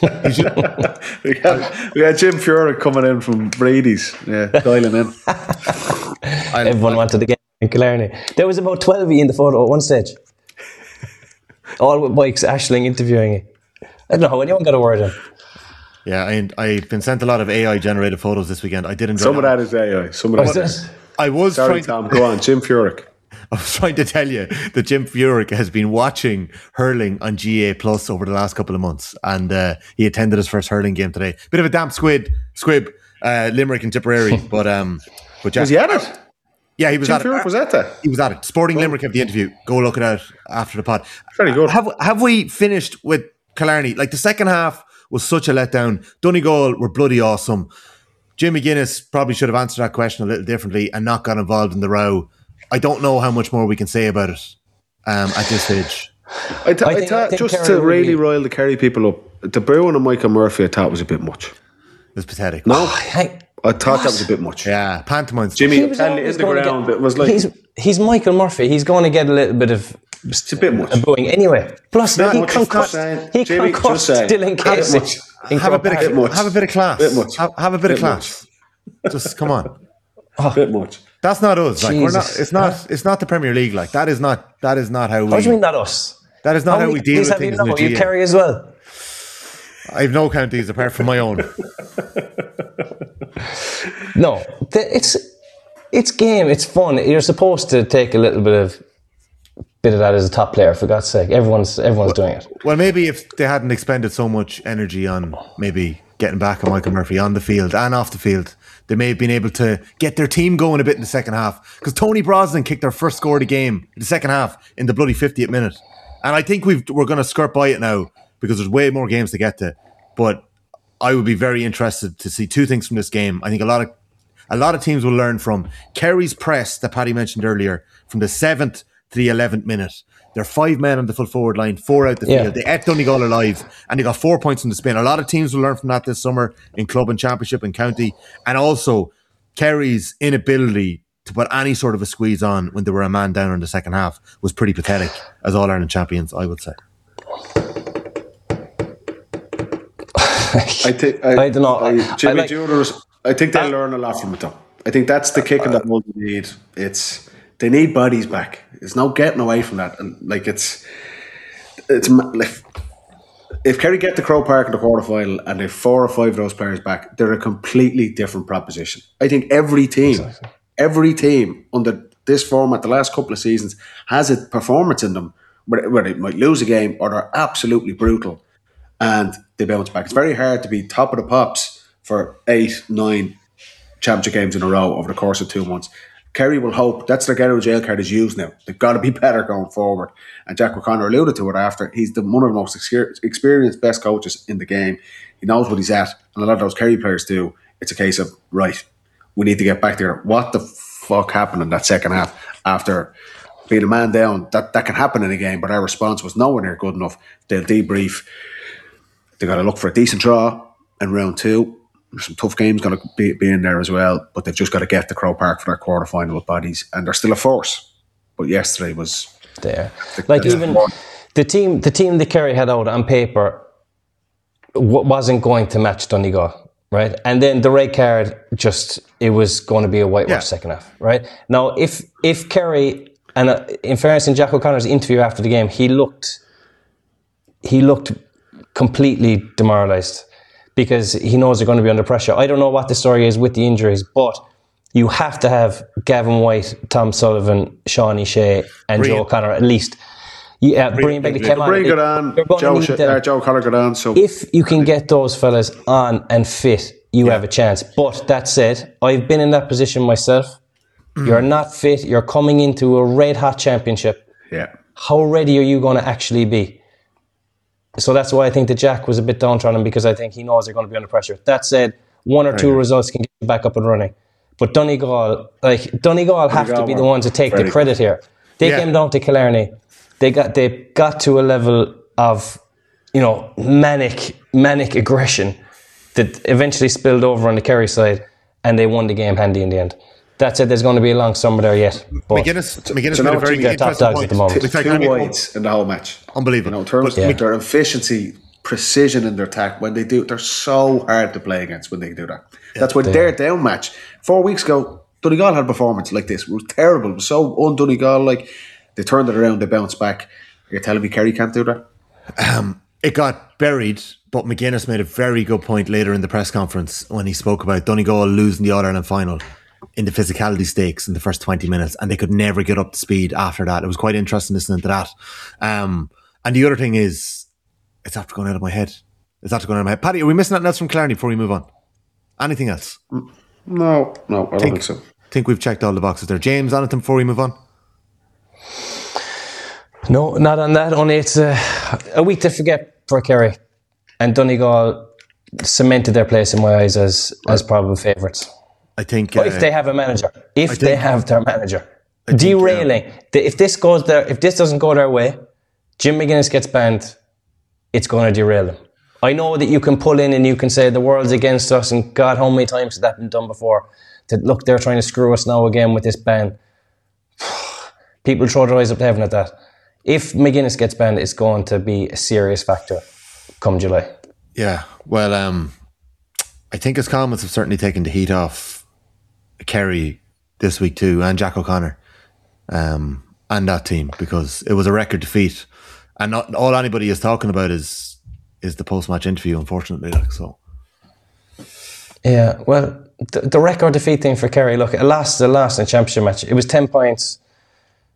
S3: we, had, we had Jim Furyk coming in from Brady's, yeah, dialing in.
S2: Everyone wanted the game in Killarney. There was about twelve of you in the photo at one stage. All with Mike's Ashling interviewing you. I don't know how anyone got a word in.
S1: Yeah, I, I've been sent a lot of A I generated photos this weekend. I did enjoy
S3: Some of
S1: that.
S3: that is A I. Some of
S2: Was
S3: that.
S2: it?
S1: I was
S3: Sorry,
S1: trying.
S3: Tom. Go on, Jim Furyk.
S1: I was trying to tell you that Jim Furyk has been watching hurling on G A Plus over the last couple of months, and uh, he attended his first hurling game today. Bit of a damp squid, squib, uh, Limerick and Tipperary, but um, but Jack,
S3: Was he at it?
S1: yeah, he was
S3: Jim
S1: at
S3: Furyk
S1: it.
S3: was at that.
S1: He was at it. Sporting Limerick have the interview. Go look it out after the pod.
S3: Very good.
S1: Have have we finished with Killarney? Like the second half was such a letdown. Donegal were bloody awesome. Jim McGuinness probably should have answered that question a little differently and not got involved in the row. I don't know how much more we can say about it um, at this stage.
S3: I, th-
S2: I
S3: I,
S2: think-
S3: thought
S2: I think
S3: just
S2: Kerry
S3: to
S2: will
S3: really
S2: be-
S3: rile the Kerry people up, the Bruin and Michael Murphy, I thought was a bit much.
S1: It was pathetic.
S3: No,
S2: Hey,
S3: I thought that was a bit much.
S1: Yeah, pantomime.
S3: Jimmy,
S2: he
S3: I'm
S2: was
S3: telling you,
S2: always
S3: in the
S2: going to
S3: ground,
S2: get-
S3: it was like
S2: he's he's Michael Murphy. He's going to get a little bit of
S3: it's a bit much.
S2: a booing anyway. Plus,
S3: not
S2: he
S3: much, it's not
S2: concussed
S3: saying.
S2: he
S3: Jimmy,
S2: concussed
S3: just saying.
S2: Dylan
S3: Have it
S2: Casey.
S3: much.
S2: in
S1: have a bit
S2: Croke
S1: of
S2: Park.
S3: much.
S1: have a bit of class.
S3: Bit much.
S1: Have, have a bit, of
S3: Bit
S1: class. Just come on.
S3: A bit much.
S1: That's not us. Like we're not.
S2: Jesus.
S1: It's not. It's not the Premier League. Like that is not. That is not how we.
S2: What do you mean not us?
S1: That is not how, we deal
S2: these
S1: with
S2: have you
S1: things in the
S2: know, you
S1: G A.
S2: carry as well.
S1: I have no counties apart from my own.
S2: No, the, it's it's game. It's fun. You're supposed to take a little bit of bit of that as a top player, for God's sake. Everyone's everyone's
S1: well,
S2: doing it.
S1: Well, maybe if they hadn't expended so much energy on maybe getting back on Michael Murphy on the field and off the field, they may have been able to get their team going a bit in the second half. Because Tony Brosnan kicked their first score of the game in the second half in the bloody fiftieth minute. And I think we've, we're going to skirt by it now because there's way more games to get to. But I would be very interested to see two things from this game. I think a lot of a lot of teams will learn from Kerry's press that Paddy mentioned earlier, from the seventh to the eleventh minute. There are five men on the full forward line, four out the
S2: yeah.
S1: field. They ate Donegal alive, and they got four points from the spin. A lot of teams will learn from that this summer in club and championship and county. And also, Kerry's inability to put any sort of a squeeze on when they were a man down in the second half was pretty pathetic as All-Ireland champions, I would say.
S3: I think I,
S2: I don't know.
S3: I, Jimmy
S2: I like,
S3: Juniors, I think they'll learn a lot from it though. I think that's the kick in the hole they need. It's they need bodies back. There's no getting away from that. And like it's it's like if Kerry get to Croke Park in the quarterfinal and they've four or five of those players back, they're a completely different proposition. I think every team, exactly. every team under this format, the last couple of seasons, has a performance in them where, where they might lose a game or they're absolutely brutal and they bounce back. It's very hard to be top of the pops for eight, nine championship games in a row over the course of two months. Kerry will hope that's their get out of jail card is used now. They've got to be better going forward. And Jack O'Connor alluded to it after. He's the one of the most experienced, best coaches in the game. He knows what he's at. And a lot of those Kerry players do. It's a case of, right, we need to get back there. What the fuck happened in that second half after being a man down? That, that can happen in a game, but our response was nowhere near good enough. They'll debrief. They got to look for a decent draw in round two. There's some tough games going to be, be in there as well, but they've just got to get to Croke Park for their quarter final with bodies, and they're still a force. But yesterday was
S2: there. The, like the, even the, the team, the team that Kerry had out on paper w- wasn't going to match Donegal, right? And then the red card, just it was going to be a whitewash yeah. second half, right? Now, if if Kerry, and uh, in fairness, in Jack O'Connor's interview after the game, he looked he looked completely demoralised. Because he knows they're going to be under pressure. I don't know what the story is with the injuries, but you have to have Gavin White, Tom Sullivan, Sean Shea, and Brian. Joe O'Connor at least. Yeah, Brian Begley came on.
S3: Brian got on. Joe, Sh- uh, Joe O'Connor got on. So
S2: if you can get those fellas on and fit, you yeah. have a chance. But that said, I've been in that position myself. Mm. You're not fit. You're coming into a red hot championship.
S3: Yeah.
S2: How ready are you going to actually be? So that's why I think that Jack was a bit downtrodden, because I think he knows they're going to be under pressure. That said, one or two right. results can get you back up and running. But Donegal, like Donegal, have Donegal to be the ones to take the credit here. They yeah. came down to Killarney. They got they got to a level of, you know, manic manic aggression that eventually spilled over on the Kerry side, and they won the game handy in the end. That said, there's going to be a long summer there yet. But
S1: McGuinness, McGuinness made a very
S2: they're top dogs
S1: point.
S2: at the moment.
S3: Two, two wides in the whole match.
S1: Unbelievable.
S3: You know, in terms
S1: but,
S3: of
S1: yeah.
S3: their efficiency, precision in their attack, when they do, they're so hard to play against when they do that. Yeah, That's when their down match. Four weeks ago, Donegal had a performance like this. It was terrible. It was so un-Donegal. Like, they turned it around, they bounced back. You're telling me Kerry can't do that?
S1: Um, it got buried, but McGuinness made a very good point later in the press conference when he spoke about Donegal losing the All-Ireland final in the physicality stakes in the first twenty minutes, and they could never get up to speed after that. It was quite interesting listening to that. Um, and the other thing is, it's after going out of my head. It's after going out of my head. Paddy, are we missing anything else from Killarney before we move on? Anything else?
S3: No, no, I don't
S1: think,
S3: think so.
S1: think we've checked all the boxes there. James, anything before we move on?
S2: No, not on that. Only it's a, a week to forget for Kerry. And Donegal cemented their place in my eyes as, as probable favourites.
S1: I think
S2: uh,
S1: if
S2: they have a manager, if think, they have their manager, I derailing. Think, yeah. If this goes there, if this doesn't go their way, Jim McGuinness gets banned. It's going to derail them. I know that you can pull in and you can say the world's against us, and God, how many times has that been done before? That look, they're trying to screw us now again with this ban. People throw their eyes up to heaven at that. If McGuinness gets banned, it's going to be a serious factor come July.
S1: Yeah, well, um, I think his comments have certainly taken the heat off Kerry this week too, and Jack O'Connor, um, and that team, because it was a record defeat, and not all anybody is talking about is is the post match interview. Unfortunately, like so.
S2: Yeah, well, the, the record defeat thing for Kerry. Look, it lost the last in the championship match. It was ten points.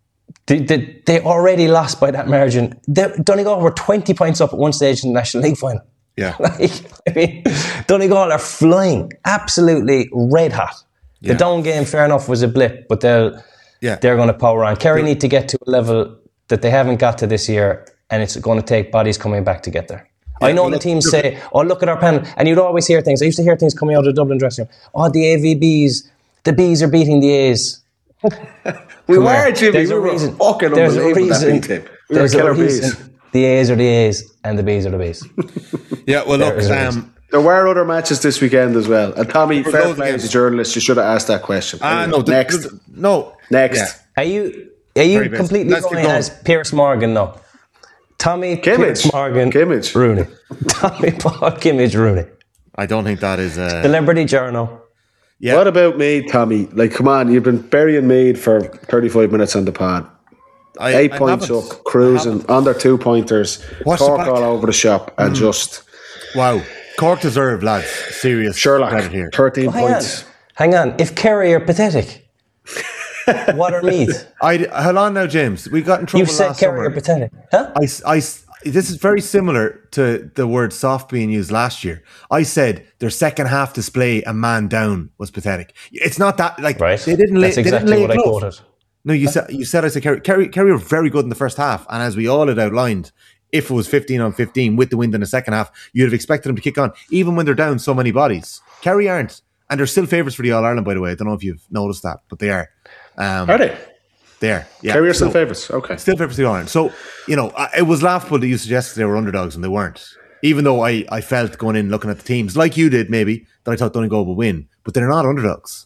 S2: They, they, they already lost by that margin. They, Donegal were twenty points up at one stage in the National League final.
S1: Yeah.
S2: Like, I mean, Donegal are flying, absolutely red hot. The
S1: Yeah.
S2: down game, fair enough, was a blip, but they'll,
S1: Yeah.
S2: they're going to power on. Kerry need to get to a level that they haven't got to this year, and it's going to take bodies coming back to get there. I know
S1: well,
S2: the
S1: look-
S2: teams
S1: look-
S2: say, oh, look at our panel. And you'd always hear things. I used to hear things coming out of the Dublin dressing room. Oh, the A V Bs, the Bs are beating the A's.
S3: We
S2: Come
S3: were,
S2: here.
S3: Jimmy.
S2: There's
S3: We
S2: a
S3: were
S2: reason-
S3: fucking
S2: there's a
S3: unbelievable that
S2: reason-
S3: beat team. We were
S2: There's a
S3: killer
S2: reason
S3: bees.
S2: the A's are the A's and the Bs are the Bs.
S1: Yeah, well,
S2: There
S1: look,
S2: is a reason.
S1: um,
S3: There were other matches this weekend as well. And Tommy,
S1: were
S3: fair
S1: loads of
S3: play
S1: games.
S3: as a journalist, you should have asked that question.
S1: ah, no, the,
S3: Next.
S1: the- no,
S3: Next.
S1: Yeah.
S2: Are you are you
S1: Very basic.
S2: completely
S1: Let's keep
S2: going
S1: going.
S2: as Pierce Morgan though? Tommy
S3: Kimmage.
S2: Pierce Morgan
S3: Kimmage.
S2: Rooney. Tommy Paul Kimmage Rooney.
S1: I don't think that is. Uh,
S2: Celebrity journal.
S1: yeah,
S3: What about Mead, Tommy? Like, come on, you've been burying Mead for thirty-five minutes on the pod.
S1: I,
S3: Eight
S1: I
S3: points
S1: haven't.
S3: up, cruising, under two pointers,
S1: What's the
S3: Cork
S1: back?
S3: all over the shop, and just
S1: Wow, Cork deserve, lads. Serious
S3: Sherlock,
S1: credit here.
S3: thirteen
S2: Hang on.
S3: points.
S2: Hang on. If Kerry are pathetic, what are Meath?
S1: I hold on now, James. We got in trouble
S2: You said
S1: last
S2: Kerry
S1: summer.
S2: are pathetic. Huh?
S1: I, I, this is very similar to the word soft being used last year. I said their second half display, a man down, was pathetic. It's not that like
S2: Right.
S1: they didn't lay.
S2: That's
S1: they
S2: exactly
S1: didn't lay
S2: what I
S1: a glove.
S2: quoted.
S1: No, you said you said I said Kerry. Kerry, Kerry were very good in the first half, and as we all had outlined, if it was fifteen on fifteen with the wind in the second half, you'd have expected them to kick on, even when they're down so many bodies. Kerry aren't, and they're still favourites for the All Ireland. By the way, I don't know if you've noticed that, but they are. Um,
S3: Are they?
S1: They are. Yeah,
S3: Kerry are still
S1: So-
S3: favourites. Okay.
S1: Still favourites for the All Ireland. So, you know, I- it was laughable that you suggested they were underdogs and they weren't. Even though I, I felt going in looking at the teams, like you did maybe, that I thought Donegal would win. But they're not underdogs.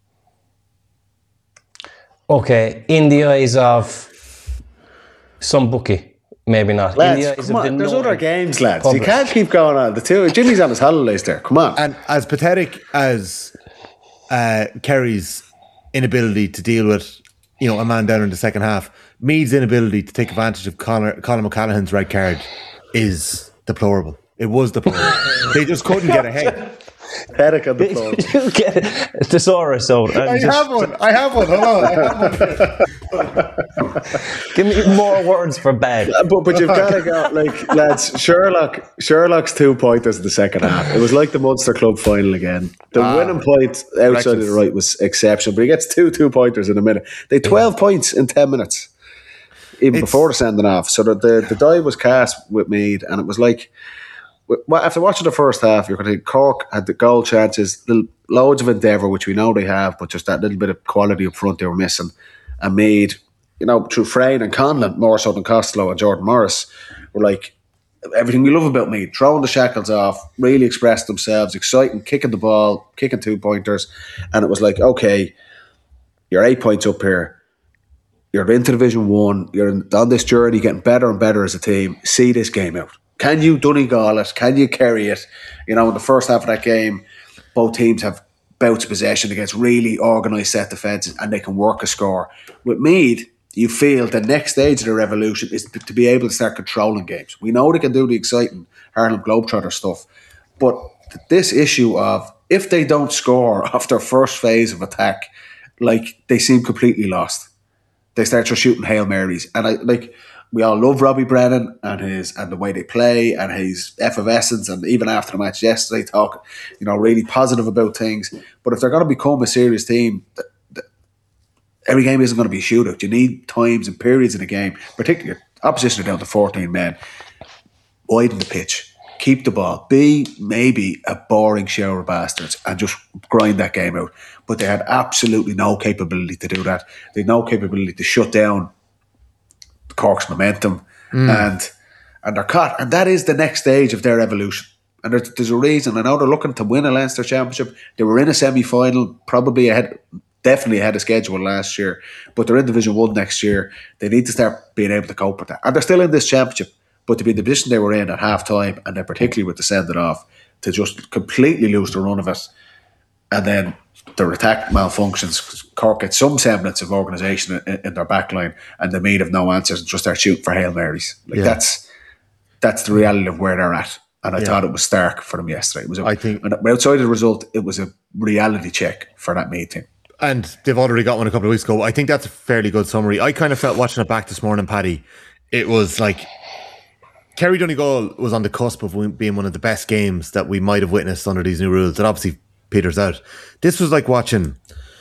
S2: Okay, in the eyes of some bookie, maybe not. in the
S3: Lads,
S2: eyes
S3: come
S2: of the
S3: on. There's
S2: known
S3: other games, lads.
S2: public.
S3: You can't keep going on. The two Jimmy's on his holidays there. Come on.
S1: And as pathetic as uh, Kerry's inability to deal with, you know, a man down in the second half, Meade's inability to take advantage of Conor, Colin O'Callaghan's red card is deplorable. It was deplorable. They just couldn't get ahead.
S3: Headache on the floor.
S2: You get a thesaurus out. and
S1: I
S2: just
S1: have one. I have one. Hold on. I have one.
S2: Give me more words for bad.
S3: But but you've got to go, like, lads, Sherlock, Sherlock's two pointers in the second half. It was like the Munster Club final again. The
S1: Ah,
S3: winning point outside of
S1: reckless.
S3: the right was exceptional, but he gets two two pointers in a minute. They had twelve points in ten minutes, even
S1: It's-
S3: before the sending off. So the, the, the die was cast with Meade, and it was like, well, after watching the first half, you're going to think Cork had the goal chances, little, loads of endeavour, which we know they have, but just that little bit of quality up front they were missing. And Meade, you know, through Frayne and Conlon, more so than Costello and Jordan Morris, were like everything we love about Meade, throwing the shackles off, really expressed themselves, exciting, kicking the ball, kicking two pointers. And it was like, okay, you're eight points up here. You're into Division One. You're on this journey, getting better and better as a team. See this game out. Can you Donegal it? Can you carry it? You know, in the first half of that game, both teams have bouts possession against really organised set defences, and they can work a score. With Meade, you feel the next stage of the revolution is to, to be able to start controlling games. We know they can do the exciting Harlem Globetrotter stuff, but this issue of if they don't score off their first phase of attack, like, they seem completely lost. They start just shooting Hail Marys. And I like we all love Robbie Brennan and his and the way they play and his effervescence, and even after the match yesterday, talk, you know, really positive about things. But if they're going to become a serious team, th- th- every game isn't going to be a shootout. You need times and periods in a game, particularly opposition are down to fourteen men. Widen the pitch. Keep the ball. Be maybe a boring shower of bastards and just grind that game out. But they had absolutely no capability to do that. They had no capability to shut down Cork's momentum, mm. and and they're caught. And that is the next stage of their evolution. And there's, there's a reason. I know they're looking to win a Leinster Championship. They were in a semi-final, probably ahead, definitely ahead of schedule last year. But they're in Division One next year. They need to start being able to cope with that. And they're still in this championship. But to be in the position they were in at half time, and then particularly with the send it off, to just completely lose the run of it, and then their attack malfunctions, Cork get some semblance of organisation in, in their back line, and the Meade have no answers and just start shooting for Hail Marys. Like,
S1: yeah.
S3: that's that's the reality of where they're at. And I
S1: yeah.
S3: thought it was stark for them yesterday. It was a,
S1: I think,
S3: and outside of the result, it was a reality check for that Meade team.
S1: and they've already got one a couple of weeks ago. I think that's a fairly good summary. I kind of felt watching it back this morning, Paddy, it was like Kerry Donegal was on the cusp of being one of the best games that we might have witnessed under these new rules. It obviously peters out. This was like watching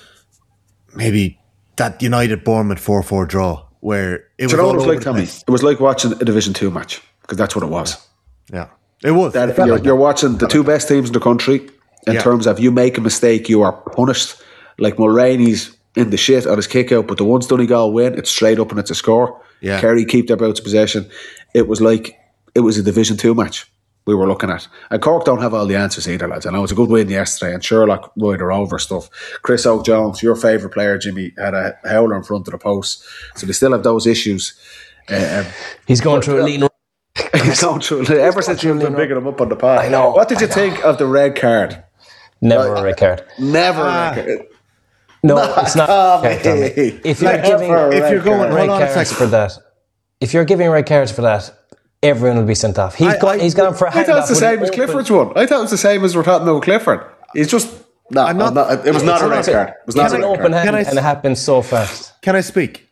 S1: maybe that United Bournemouth four four draw, where it was,
S3: you know
S1: all
S3: what it was
S1: over
S3: like,
S1: the
S3: Tommy?
S1: place.
S3: It was like watching a Division Two match, because that's what it was.
S1: Yeah, it was.
S3: That,
S1: It felt
S3: you're,
S1: like
S3: you're
S1: that.
S3: watching the two best teams in the country in
S1: Yeah.
S3: terms of you make a mistake, you are punished. Like Mulroney's in the shit on his kick out, but the ones Donegal win, it's straight up and it's a score.
S1: Yeah.
S3: Kerry keep their bouts of possession. It was like it was a Division Two match we were looking at. And Cork don't have all the answers either, lads. I know it was a good win yesterday, and Sherlock rider over stuff. Chris Oak Jones, your favourite player, Jimmy, had a howler in front of the post. So they still have those issues. Uh,
S2: He's going through a lean.
S3: He's going through ever since you've been bigging him up on the pod.
S2: I know,
S3: What did you
S2: I know.
S3: think of the red card?
S2: Never a red card.
S3: Never
S1: Ah.
S3: a red card.
S2: No, it's not.
S3: Tommy.
S2: a red card, Tommy. If you're
S3: Never
S2: giving
S3: a
S1: If
S3: red
S1: you're going,
S3: card.
S2: red
S1: hold on a
S2: cards
S1: second.
S2: for that, if you're giving red cards for that, everyone will be sent off. He's
S1: I-
S2: gone.
S1: I-
S2: He's gone for a
S3: I thought
S2: handoff.
S3: it's the
S2: with
S3: same
S2: an
S3: as
S2: open-
S3: Clifford's one. I thought it was the same as we're talking about Clifford. He's just no.
S1: I'm not-
S3: not- it was not
S2: It's
S3: a red
S2: not a-
S3: card. It was
S2: It's
S3: not a
S2: an
S3: red
S2: open
S3: card.
S2: hand,
S1: Can I-
S2: and it happens so fast.
S1: Can I speak?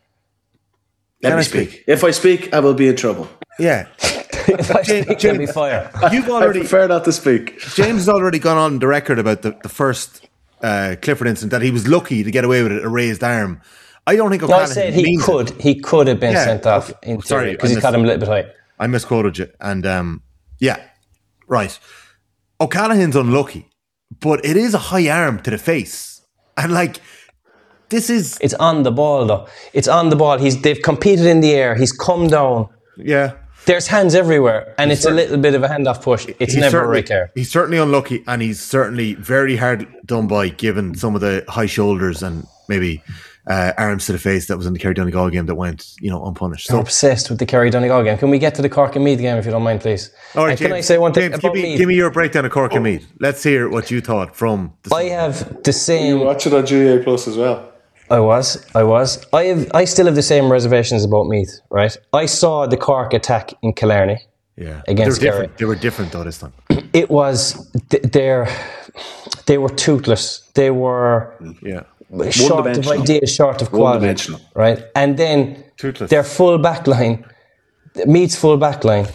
S3: Let
S1: Can
S3: me
S1: I
S3: speak.
S1: speak?
S3: If I speak, I will be in trouble.
S1: Yeah.
S2: If I speak, there'll be fire.
S1: You've
S3: I
S1: already
S3: prefer not to speak.
S1: James has already gone on the record about the, the first uh, Clifford incident that he was lucky to get away with it, a raised arm. I don't think
S2: No, I
S1: O'Callaghan
S2: said he
S1: means
S2: could.
S1: it.
S2: He could have been
S1: Yeah,
S2: sent off
S1: okay.
S2: in
S1: Sorry,
S2: because
S1: I
S2: he caught him a little bit high.
S1: I misquoted you. And um, yeah, right. O'Callaghan's unlucky, but it is a high arm to the face. And like, this is,
S2: It's on the ball though. It's on the ball. He's they've competed in the air. He's come down.
S1: yeah.
S2: There's hands everywhere, and it's a little bit of a handoff push. It's
S1: He's
S2: never a
S1: certainly-
S2: red card.
S1: He's certainly unlucky, and he's certainly very hard done by, given some of the high shoulders and maybe uh, arms to the face that was in the Kerry Donegal game that went, you know, unpunished.
S2: I'm
S1: So,
S2: obsessed with the Kerry Donegal game. Can we get to the Cork and Meath game if you don't mind, please?
S1: all right,
S2: and can
S1: James,
S2: I say one thing
S1: James,
S2: about
S1: give me,
S2: Meath?
S1: give me your breakdown of Cork and Meath. Let's hear what you thought from the.
S2: I have the same.
S3: Watch it on G A Plus as well.
S2: I was, I was. I have, I still have the same reservations about Meath. Right? I saw the Cork attack in Killarney.
S1: Yeah,
S2: against
S1: they were
S2: Kerry.
S1: different. They were different though this time.
S2: It was th- they're they were toothless. They were
S1: Yeah,
S2: short of
S3: One-dimensional.
S2: ideas, short of quality.
S3: One-dimensional.
S2: Right? And then
S1: Toothless.
S2: their full back line, Meath's full back line,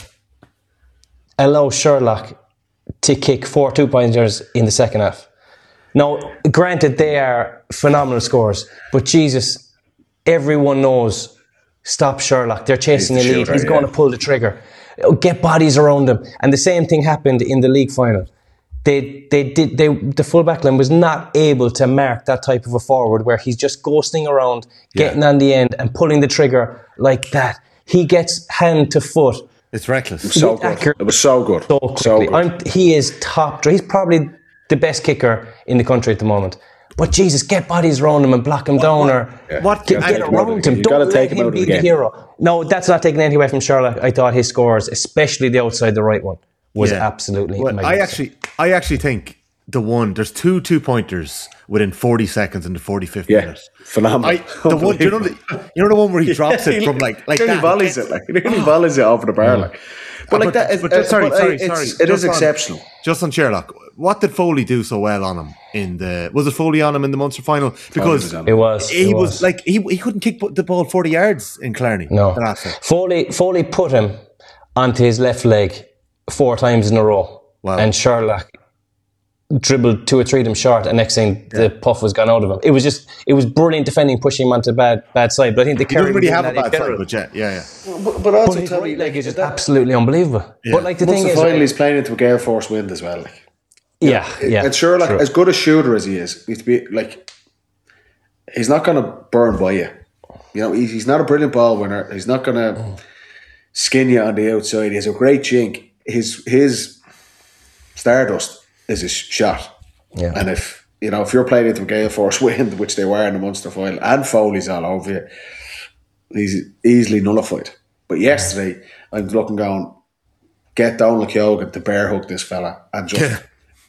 S2: allow Sherlock to kick four two-pointers in the second half. Now, granted, they are phenomenal scores, but Jesus, everyone knows, stop Sherlock. They're chasing
S3: He's
S2: a
S3: the
S2: lead.
S3: shooter,
S2: He's going
S3: yeah.
S2: to pull the trigger. Get bodies around him. And the same thing happened in the league final. They, they did, they, the full back line was not able to mark that type of a forward where he's just ghosting around, getting on the end and pulling the trigger like that. He gets hand to foot
S1: it's reckless.
S3: So
S2: With
S3: good.
S2: accurate-
S3: It was so good.
S2: so
S3: So
S2: quickly.
S3: good.
S2: I'm, he is top. He's probably the best kicker in the country at the moment. But Jesus, get bodies around him and block him down, or
S1: What?
S2: get,
S1: and-
S2: get around him.
S3: You
S2: Don't
S3: gotta
S2: let
S3: take him
S2: him
S3: out of
S2: be
S3: the
S2: the
S3: game.
S2: hero. No, that's not taking anything away from Sherlock. I thought his scores, especially the outside the right one, was
S1: Yeah.
S2: absolutely.
S1: Well, I
S2: magnificent.
S1: actually, I actually think the one there's two two pointers within forty seconds in the forty-fifth
S3: Yeah,
S1: minute.
S3: phenomenal.
S1: I, the one, you know, the, you know the one where he drops it from like like
S3: he nearly
S1: that.
S3: volleys it, like he nearly volleys it over the bar, like. But like that,
S1: but
S3: it-
S1: just- sorry,
S3: but I-
S1: sorry,
S3: it's-
S1: sorry.
S3: It is
S1: Just on-
S3: exceptional.
S1: Just on Sherlock, what did Foley do so well on him in the? Was it Foley on him in the Munster final? Because
S3: was on
S2: It was.
S1: he
S2: it
S1: was,
S2: was
S1: like he he couldn't kick the ball forty yards in Clarny.
S2: no.
S1: the last time.
S2: Foley Foley put him onto his left leg four times in a row,
S1: Wow.
S2: and Sherlock dribbled two or three of them short, and next thing the puff was gone out of him. It was just, it was brilliant defending, pushing him onto bad bad side. But I think the
S1: He doesn't
S2: Kerry
S1: really
S2: were
S1: have a
S2: doing that
S1: bad
S2: in
S1: side,
S2: general.
S1: but yeah, yeah, yeah.
S3: But, but also,
S2: But his
S3: tell
S2: right
S3: me,
S2: leg
S3: like,
S2: is just
S3: that,
S2: absolutely unbelievable. But like the thing
S3: Munster
S2: is,
S3: final, he's playing into a Gale Force wind as well. Like,
S2: yeah, yeah,
S3: and Sherlock,
S2: true.
S3: as good a shooter as he is, he's be like, he's not going to burn by you. You know, he's, he's not a brilliant ball winner. He's not going to skin you on the outside. He has a great jink. His his stardust is his shot.
S2: yeah.
S3: And if you know if you're playing into a Gale Force wind, which they were in the Munster final, and Foley's all over you, he's easily nullified. But yesterday, I'm looking going, get down like Yogan to bear hug this fella and just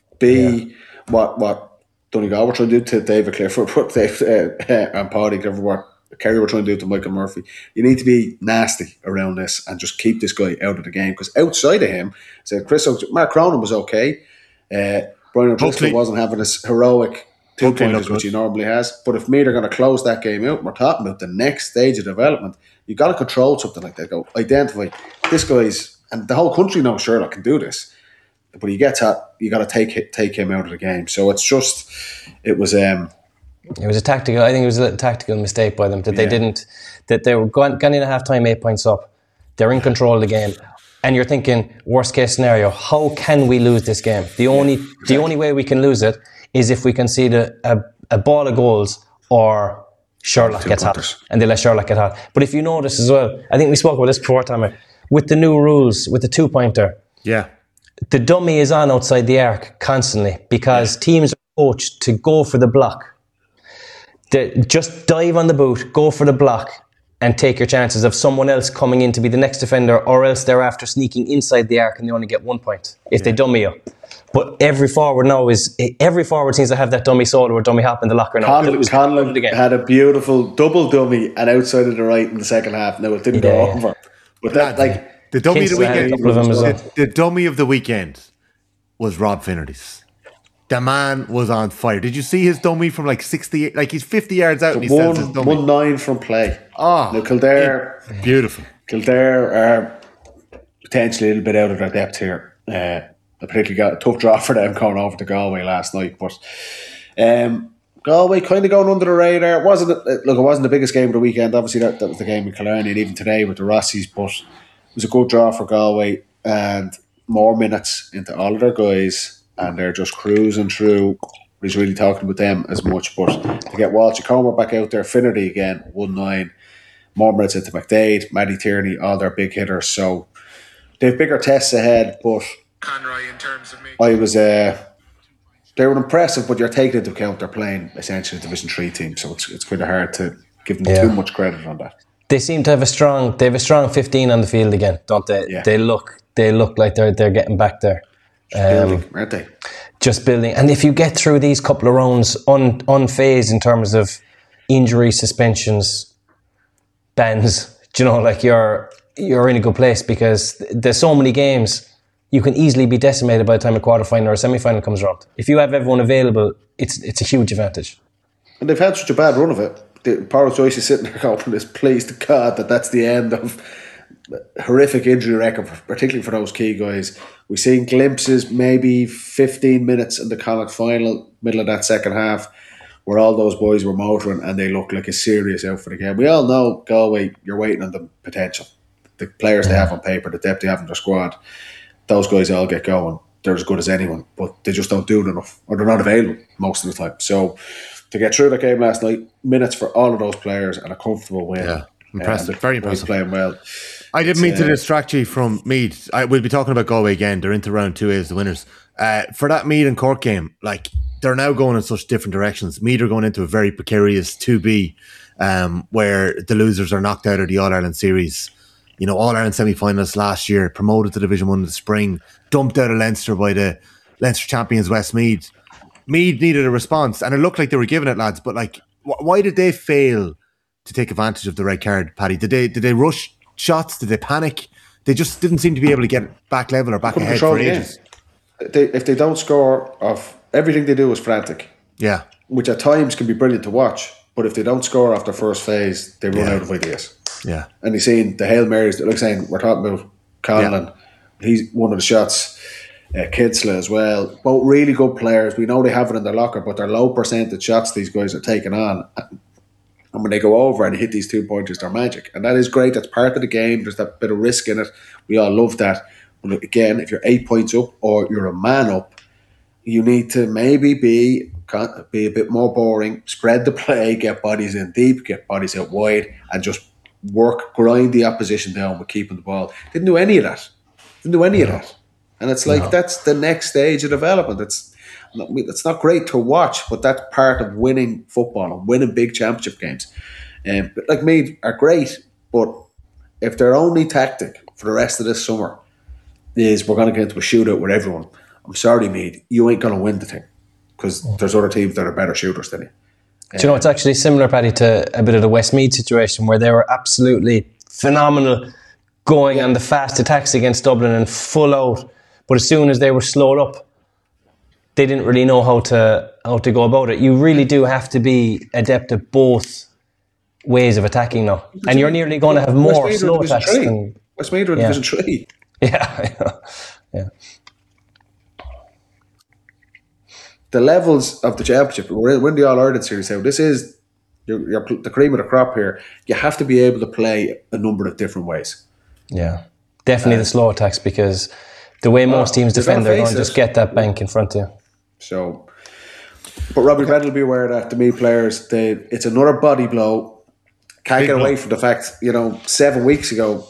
S3: be what what Donegal were trying to do to David Clifford, but Dave, uh, uh, and Paddy Clifford, what Kerry were trying to do to Michael Murphy. You need to be nasty around this and just keep this guy out of the game, because outside of him, said Chris, Mark Cronin was okay. Uh, Brian O'Driscoll
S1: Hopefully.
S3: wasn't having his heroic two
S1: Buckley
S3: pointers,
S1: looked
S3: which he
S1: good.
S3: normally has. But if Meath are going to close that game out, we're talking about the next stage of development. You got to control something like that. Go identify this guy's, and the whole country knows Sherlock can do this. But he gets at, you got to take take him out of the game. So it's just, it was. Um,
S2: It was a tactical. I think it was a tactical mistake by them that they
S3: Yeah.
S2: didn't. That they were gone, gone in at half time, eight points up. They're in control of the game, and you're thinking worst case scenario. How can we lose this game? The only the only way we can lose it is if we concede a, a, a ball of goals or Sherlock
S3: Two
S2: gets
S3: pointers.
S2: hot, and they let Sherlock get hot. But if you notice as well, I think we spoke about this before, Tommy. With the new rules, with the two pointer,
S1: Yeah.
S2: the dummy is on outside the arc constantly because teams are coached to go for the block. The, just dive on the boot, go for the block, and take your chances of someone else coming in to be the next defender, or else they're after sneaking inside the arc and they only get one point if they dummy you. But every forward now is every forward seems to have that dummy solo or dummy hop in the locker now.
S3: Conlon,
S2: It was
S3: Conlon
S2: the game.
S3: had a beautiful double dummy and outside of the right in the second half. No, it didn't
S2: Yeah,
S3: go
S2: yeah.
S3: over. But that, like,
S1: The dummy of the
S2: Kingston had a
S1: weekend.
S2: couple of them as well.
S1: The, the dummy of the weekend was Rob Finnerty's. The man was on fire. Did you see his dummy from like sixty? Like he's fifty yards out and he sends his
S3: one,
S1: dummy.
S3: one nine from play.
S1: Oh,
S3: Now, Kildare,
S1: beautiful.
S3: Kildare are potentially a little bit out of their depth here. Uh, they particularly got a tough draw for them going over to Galway last night. But um, Galway kind of going under the radar. It wasn't it, look, it wasn't the biggest game of the weekend. Obviously, that, that was the game in Killarney, and even today with the Rossies. But it was a good draw for Galway and more minutes into all of their guys, and they're just cruising through. He's really talking about them as much, but to get Walsh Comer back out there, Finnerty again, one nine. More minutes into McDade, Matty Tierney, all their big hitters. So they have bigger tests ahead, but
S4: Conroy in terms of me.
S3: I was uh, they were impressive, but you're taking into account they're playing essentially a Division Three team, so it's it's kind of hard to give them
S2: Yeah.
S3: too much credit on that.
S2: They seem to have a strong. They have a strong fifteen on the field again, don't they?
S3: Yeah.
S2: They look. They look like they're they're getting back there.
S3: Building, aren't they?
S2: Just building. And if you get through these couple of rounds un, unfazed in terms of injury, suspensions, bans, do you know, like you're you're in a good place because there's so many games. You can easily be decimated by the time a quarterfinal or a semi-final comes around. If you have everyone available, it's it's a huge advantage.
S3: And they've had such a bad run of it. The, Paul Joyce is sitting there going, "This please to God that that's the end of a horrific injury record, particularly for those key guys." We've seen glimpses, maybe fifteen minutes in the Connacht final, middle of that second half, where all those boys were motoring and they looked like a serious out for the game. We all know Galway, you're waiting on the potential. The players they have on paper, the depth they have in their squad, those guys all get going. They're as good as anyone, but they just don't do it enough, or they're not available most of the time. So to get through that game last night, minutes for all of those players and a comfortable win.
S1: Yeah, impressive,
S3: Uh,
S1: very
S3: the boys
S1: impressive.
S3: playing well.
S1: I didn't mean to
S3: uh,
S1: distract you from Meath. I we'll be talking about Galway again. They're into round two as the winners. Uh, for that Meath and Cork game, like they're now going in such different directions. Meath are going into a very precarious two B, um, where the losers are knocked out of the All Ireland series. You know, All Ireland semi-finalists last year, promoted to Division One in the spring, dumped out of Leinster by the Leinster champions Westmeath. Meath needed a response, and it looked like they were giving it, lads. But like, wh- why did they fail to take advantage of the red card, Paddy? Did they did they rush shots? Did they panic? They just didn't seem to be able to get back level or back
S3: Couldn't
S1: ahead
S3: control
S1: for
S3: the game.
S1: ages.
S3: They, if they don't score off everything they do is frantic,
S1: Yeah,
S3: which at times can be brilliant to watch. But if they don't score after first phase, they run
S1: Yeah.
S3: out of ideas.
S1: yeah,
S3: And you've seen the Hail Marys, like saying, we're talking about Conlon. He's one of the shots. Uh, Kidsler as well. Both really good players. We know they have it in their locker, but they're low percentage shots these guys are taking on. And when they go over and hit these two pointers, they're magic. And that is great. That's part of the game. There's that bit of risk in it. We all love that. But again, if you're eight points up or you're a man up, you need to maybe be be a bit more boring, spread the play, get bodies in deep, get bodies out wide, and just work, grind the opposition down with keeping the ball. Didn't do any of that. Didn't do any of that. And it's like,
S2: No.
S3: that's the next stage of development. It's not, it's not great to watch, but that's part of winning football and winning big championship games. Um, but like me, are great, but if their only tactic for the rest of this summer is we're going to get into a shootout with everyone, I'm sorry, mate, you ain't going to win the thing because there's other teams that are better shooters than you.
S2: Do you know, it's actually similar, Paddy, to a bit of the Westmeath situation where they were absolutely phenomenal going on the fast attacks against Dublin and full out. But as soon as they were slowed up, they didn't really know how to how to go about it. You really do have to be adept at both ways of attacking now. And you're nearly going to have more slow attacks than...
S3: Westmeath in
S2: yeah.
S3: Division three.
S2: Yeah, yeah.
S3: The levels of the championship, we're in, we're in the All-Ireland series now. This is you're, you're the cream of the crop here. You have to be able to play a number of different ways.
S2: Yeah, definitely um, the slow attacks, because the way most teams defend, they're going to just get that bank in front of you.
S3: So, but Robbie okay. Brennan will be aware of that. The Meath players, they, it's another body blow. Can't Big get away blow. from the fact, you know, seven weeks ago,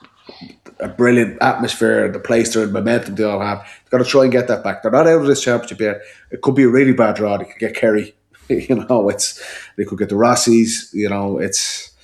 S3: a brilliant atmosphere, the place they're in, momentum they all have. They've got to try and get that back. They're not out of this championship yet. It could be a really bad draw. They could get Kerry. You know, it's they could get the Rossies. You know, it's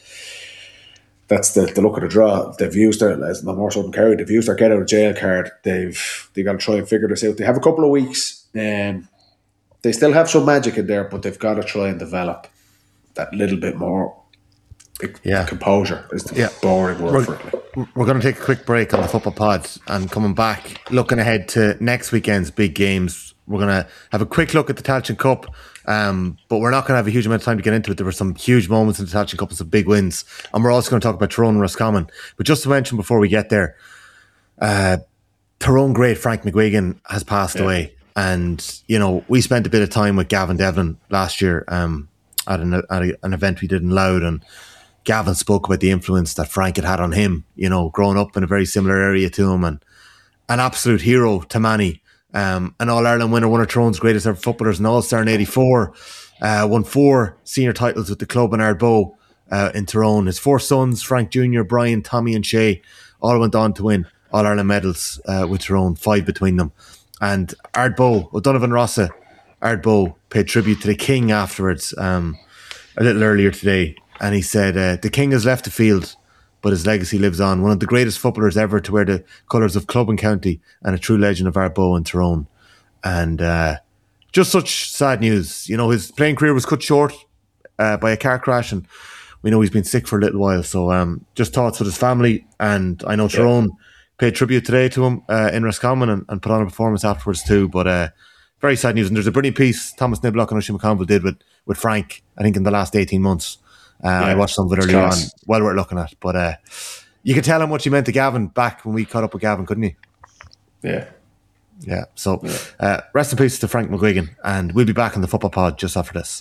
S3: that's the, the look of the draw. They've used their, as no more so than Kerry, they've used their get out of jail card. They've they got to try and figure this out. They have a couple of weeks, and they still have some magic in there, but they've got to try and develop that little bit more. Yeah. Composure is the yeah. boring word
S1: we're,
S3: for it.
S1: We're going to take a quick break on the football pod, and coming back, looking ahead to next weekend's big games. We're going to have a quick look at the Tailteann Cup, um, but we're not going to have a huge amount of time to get into it. There were some huge moments in the Tailteann Cup and some big wins, and we're also going to talk about Tyrone and Roscommon. But just to mention before we get there, uh, Tyrone great Frank McGuigan has passed yeah. away, and you know we spent a bit of time with Gavin Devlin last year um, at, an, at a, an event we did in Louth, and Gavin spoke about the influence that Frank had had on him, you know, growing up in a very similar area to him, and an absolute hero to Manny, um, an All-Ireland winner, one of Tyrone's greatest ever footballers, an All-Star in eighty-four, uh, won four senior titles with the club in Ardbow uh, in Tyrone. His four sons, Frank Junior, Brian, Tommy and Shay, all went on to win All-Ireland medals uh, with Tyrone, five between them. And Ardbow, O'Donovan Rossa, Ardbow paid tribute to the King afterwards um, a little earlier today. And he said, uh, the King has left the field, but his legacy lives on. One of the greatest footballers ever to wear the colours of club and county, and a true legend of Ardbow and Tyrone. And uh, just such sad news. You know, his playing career was cut short uh, by a car crash, and we know he's been sick for a little while. So um, just thoughts with his family. And I know Tyrone yeah. paid tribute today to him uh, in Roscommon and, and put on a performance afterwards too. But uh, very sad news. And there's a brilliant piece Thomas Niblock and Oisin McConville did with, with Frank, I think in the last eighteen months. Uh, yeah, I watched some of it earlier on, well worth looking at. But uh, you could tell him what you meant to Gavin back when we caught up with Gavin, couldn't you?
S3: Yeah.
S1: Yeah. So yeah. Uh, rest in peace to Frank McGuigan, and we'll be back on the football pod just after this.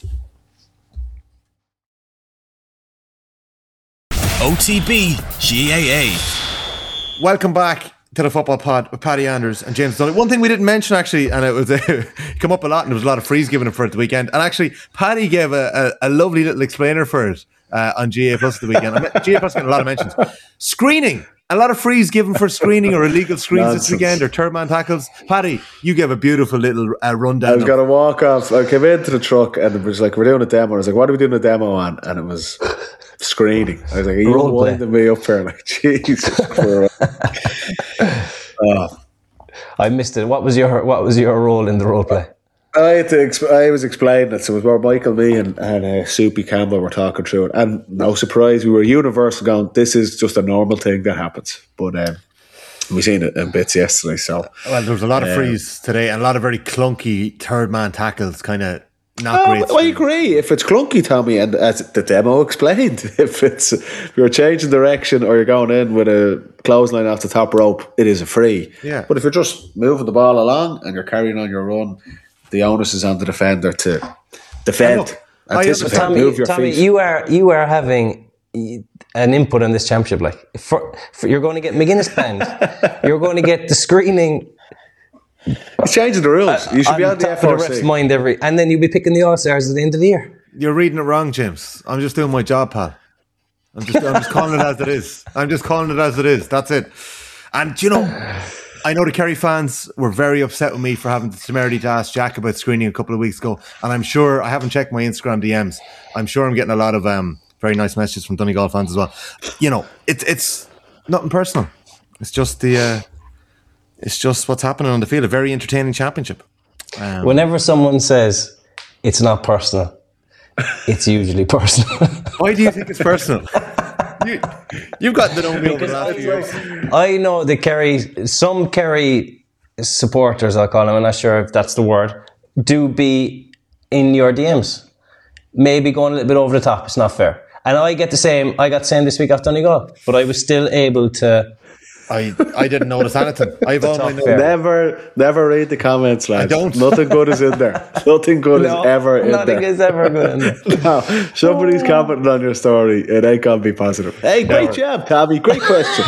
S5: O T B G A A.
S1: Welcome back to the football pod with Paddy Anders and James Donnelly. One thing we didn't mention actually, and it was uh, come up a lot, and there was a lot of frees given him for it the weekend. And actually, Paddy gave a, a, a lovely little explainer for it uh, on G A A Plus the weekend. I mean, G A A Plus getting a lot of mentions. Screening, a lot of frees given for screening or illegal screens Nonsense. This weekend, or third man tackles. Paddy, you gave a beautiful little uh, rundown.
S3: I was going to walk off. I came into the truck and it was like, we're doing a demo. I was like, what are we doing a demo on? And it was screening. I was like, are you winding me up here? Like, Jesus Christ. Oh.
S2: I missed it. What was your What was your role in the role play?
S3: I had to. Exp- I was explaining it. So it was where Michael, me, and, and uh, Soupy Campbell were talking through it, and no surprise, we were universal going, this is just a normal thing that happens. But um, we seen it in bits yesterday. So
S1: well, there was a lot of um, frees today, and a lot of very clunky third man tackles, kind of. Not
S3: oh,
S1: great.
S3: I agree. If it's clunky, Tommy, and as the demo explained, if it's if you're changing direction or you're going in with a clothesline off the top rope, it is a free.
S1: Yeah.
S3: But if you're just moving the ball along and you're carrying on your run, the onus is on the defender to defend, anticipate,
S2: Tommy,
S3: move your
S2: Tommy,
S3: feet.
S2: you are you are having an input in this championship. Like, for, for, you're going to get McGuinness banned. You're going to get the screening.
S3: He's changing the rules. You should
S2: uh,
S3: be on the F R C.
S2: The ref's mind every, and then you'll be picking the All-Stars at the end of the year.
S1: You're reading it wrong, James. I'm just doing my job, pal. I'm just, I'm just calling it as it is. I'm just calling it as it is. That's it. And, you know, I know the Kerry fans were very upset with me for having the temerity to ask Jack about screening a couple of weeks ago. And I'm sure, I haven't checked my Instagram D Ms. I'm sure I'm getting a lot of um, very nice messages from Donegal fans as well. You know, it's it's nothing personal. It's just the... Uh, It's just what's happening on the field. A very entertaining championship. Um,
S2: Whenever someone says it's not personal, it's usually personal.
S1: Why do you think it's personal? you, you've gotten to know me over the last few years.
S2: I know the Kerry, some Kerry supporters, I'll call them, I'm not sure if that's the word, do be in your D Ms. Maybe going a little bit over the top. It's not fair. And I get the same. I got the same this week after Donegal, but I was still able to.
S1: I I didn't notice anything. I've all my notes.
S3: Never, never read the comments, lads.
S1: I don't.
S3: Nothing good is in there. Nothing good
S2: No,
S3: is ever in
S2: nothing
S3: there.
S2: is ever good in there.
S3: No, somebody's commenting on your story. It ain't gonna be positive. Hey, great job, Tommy. Great question.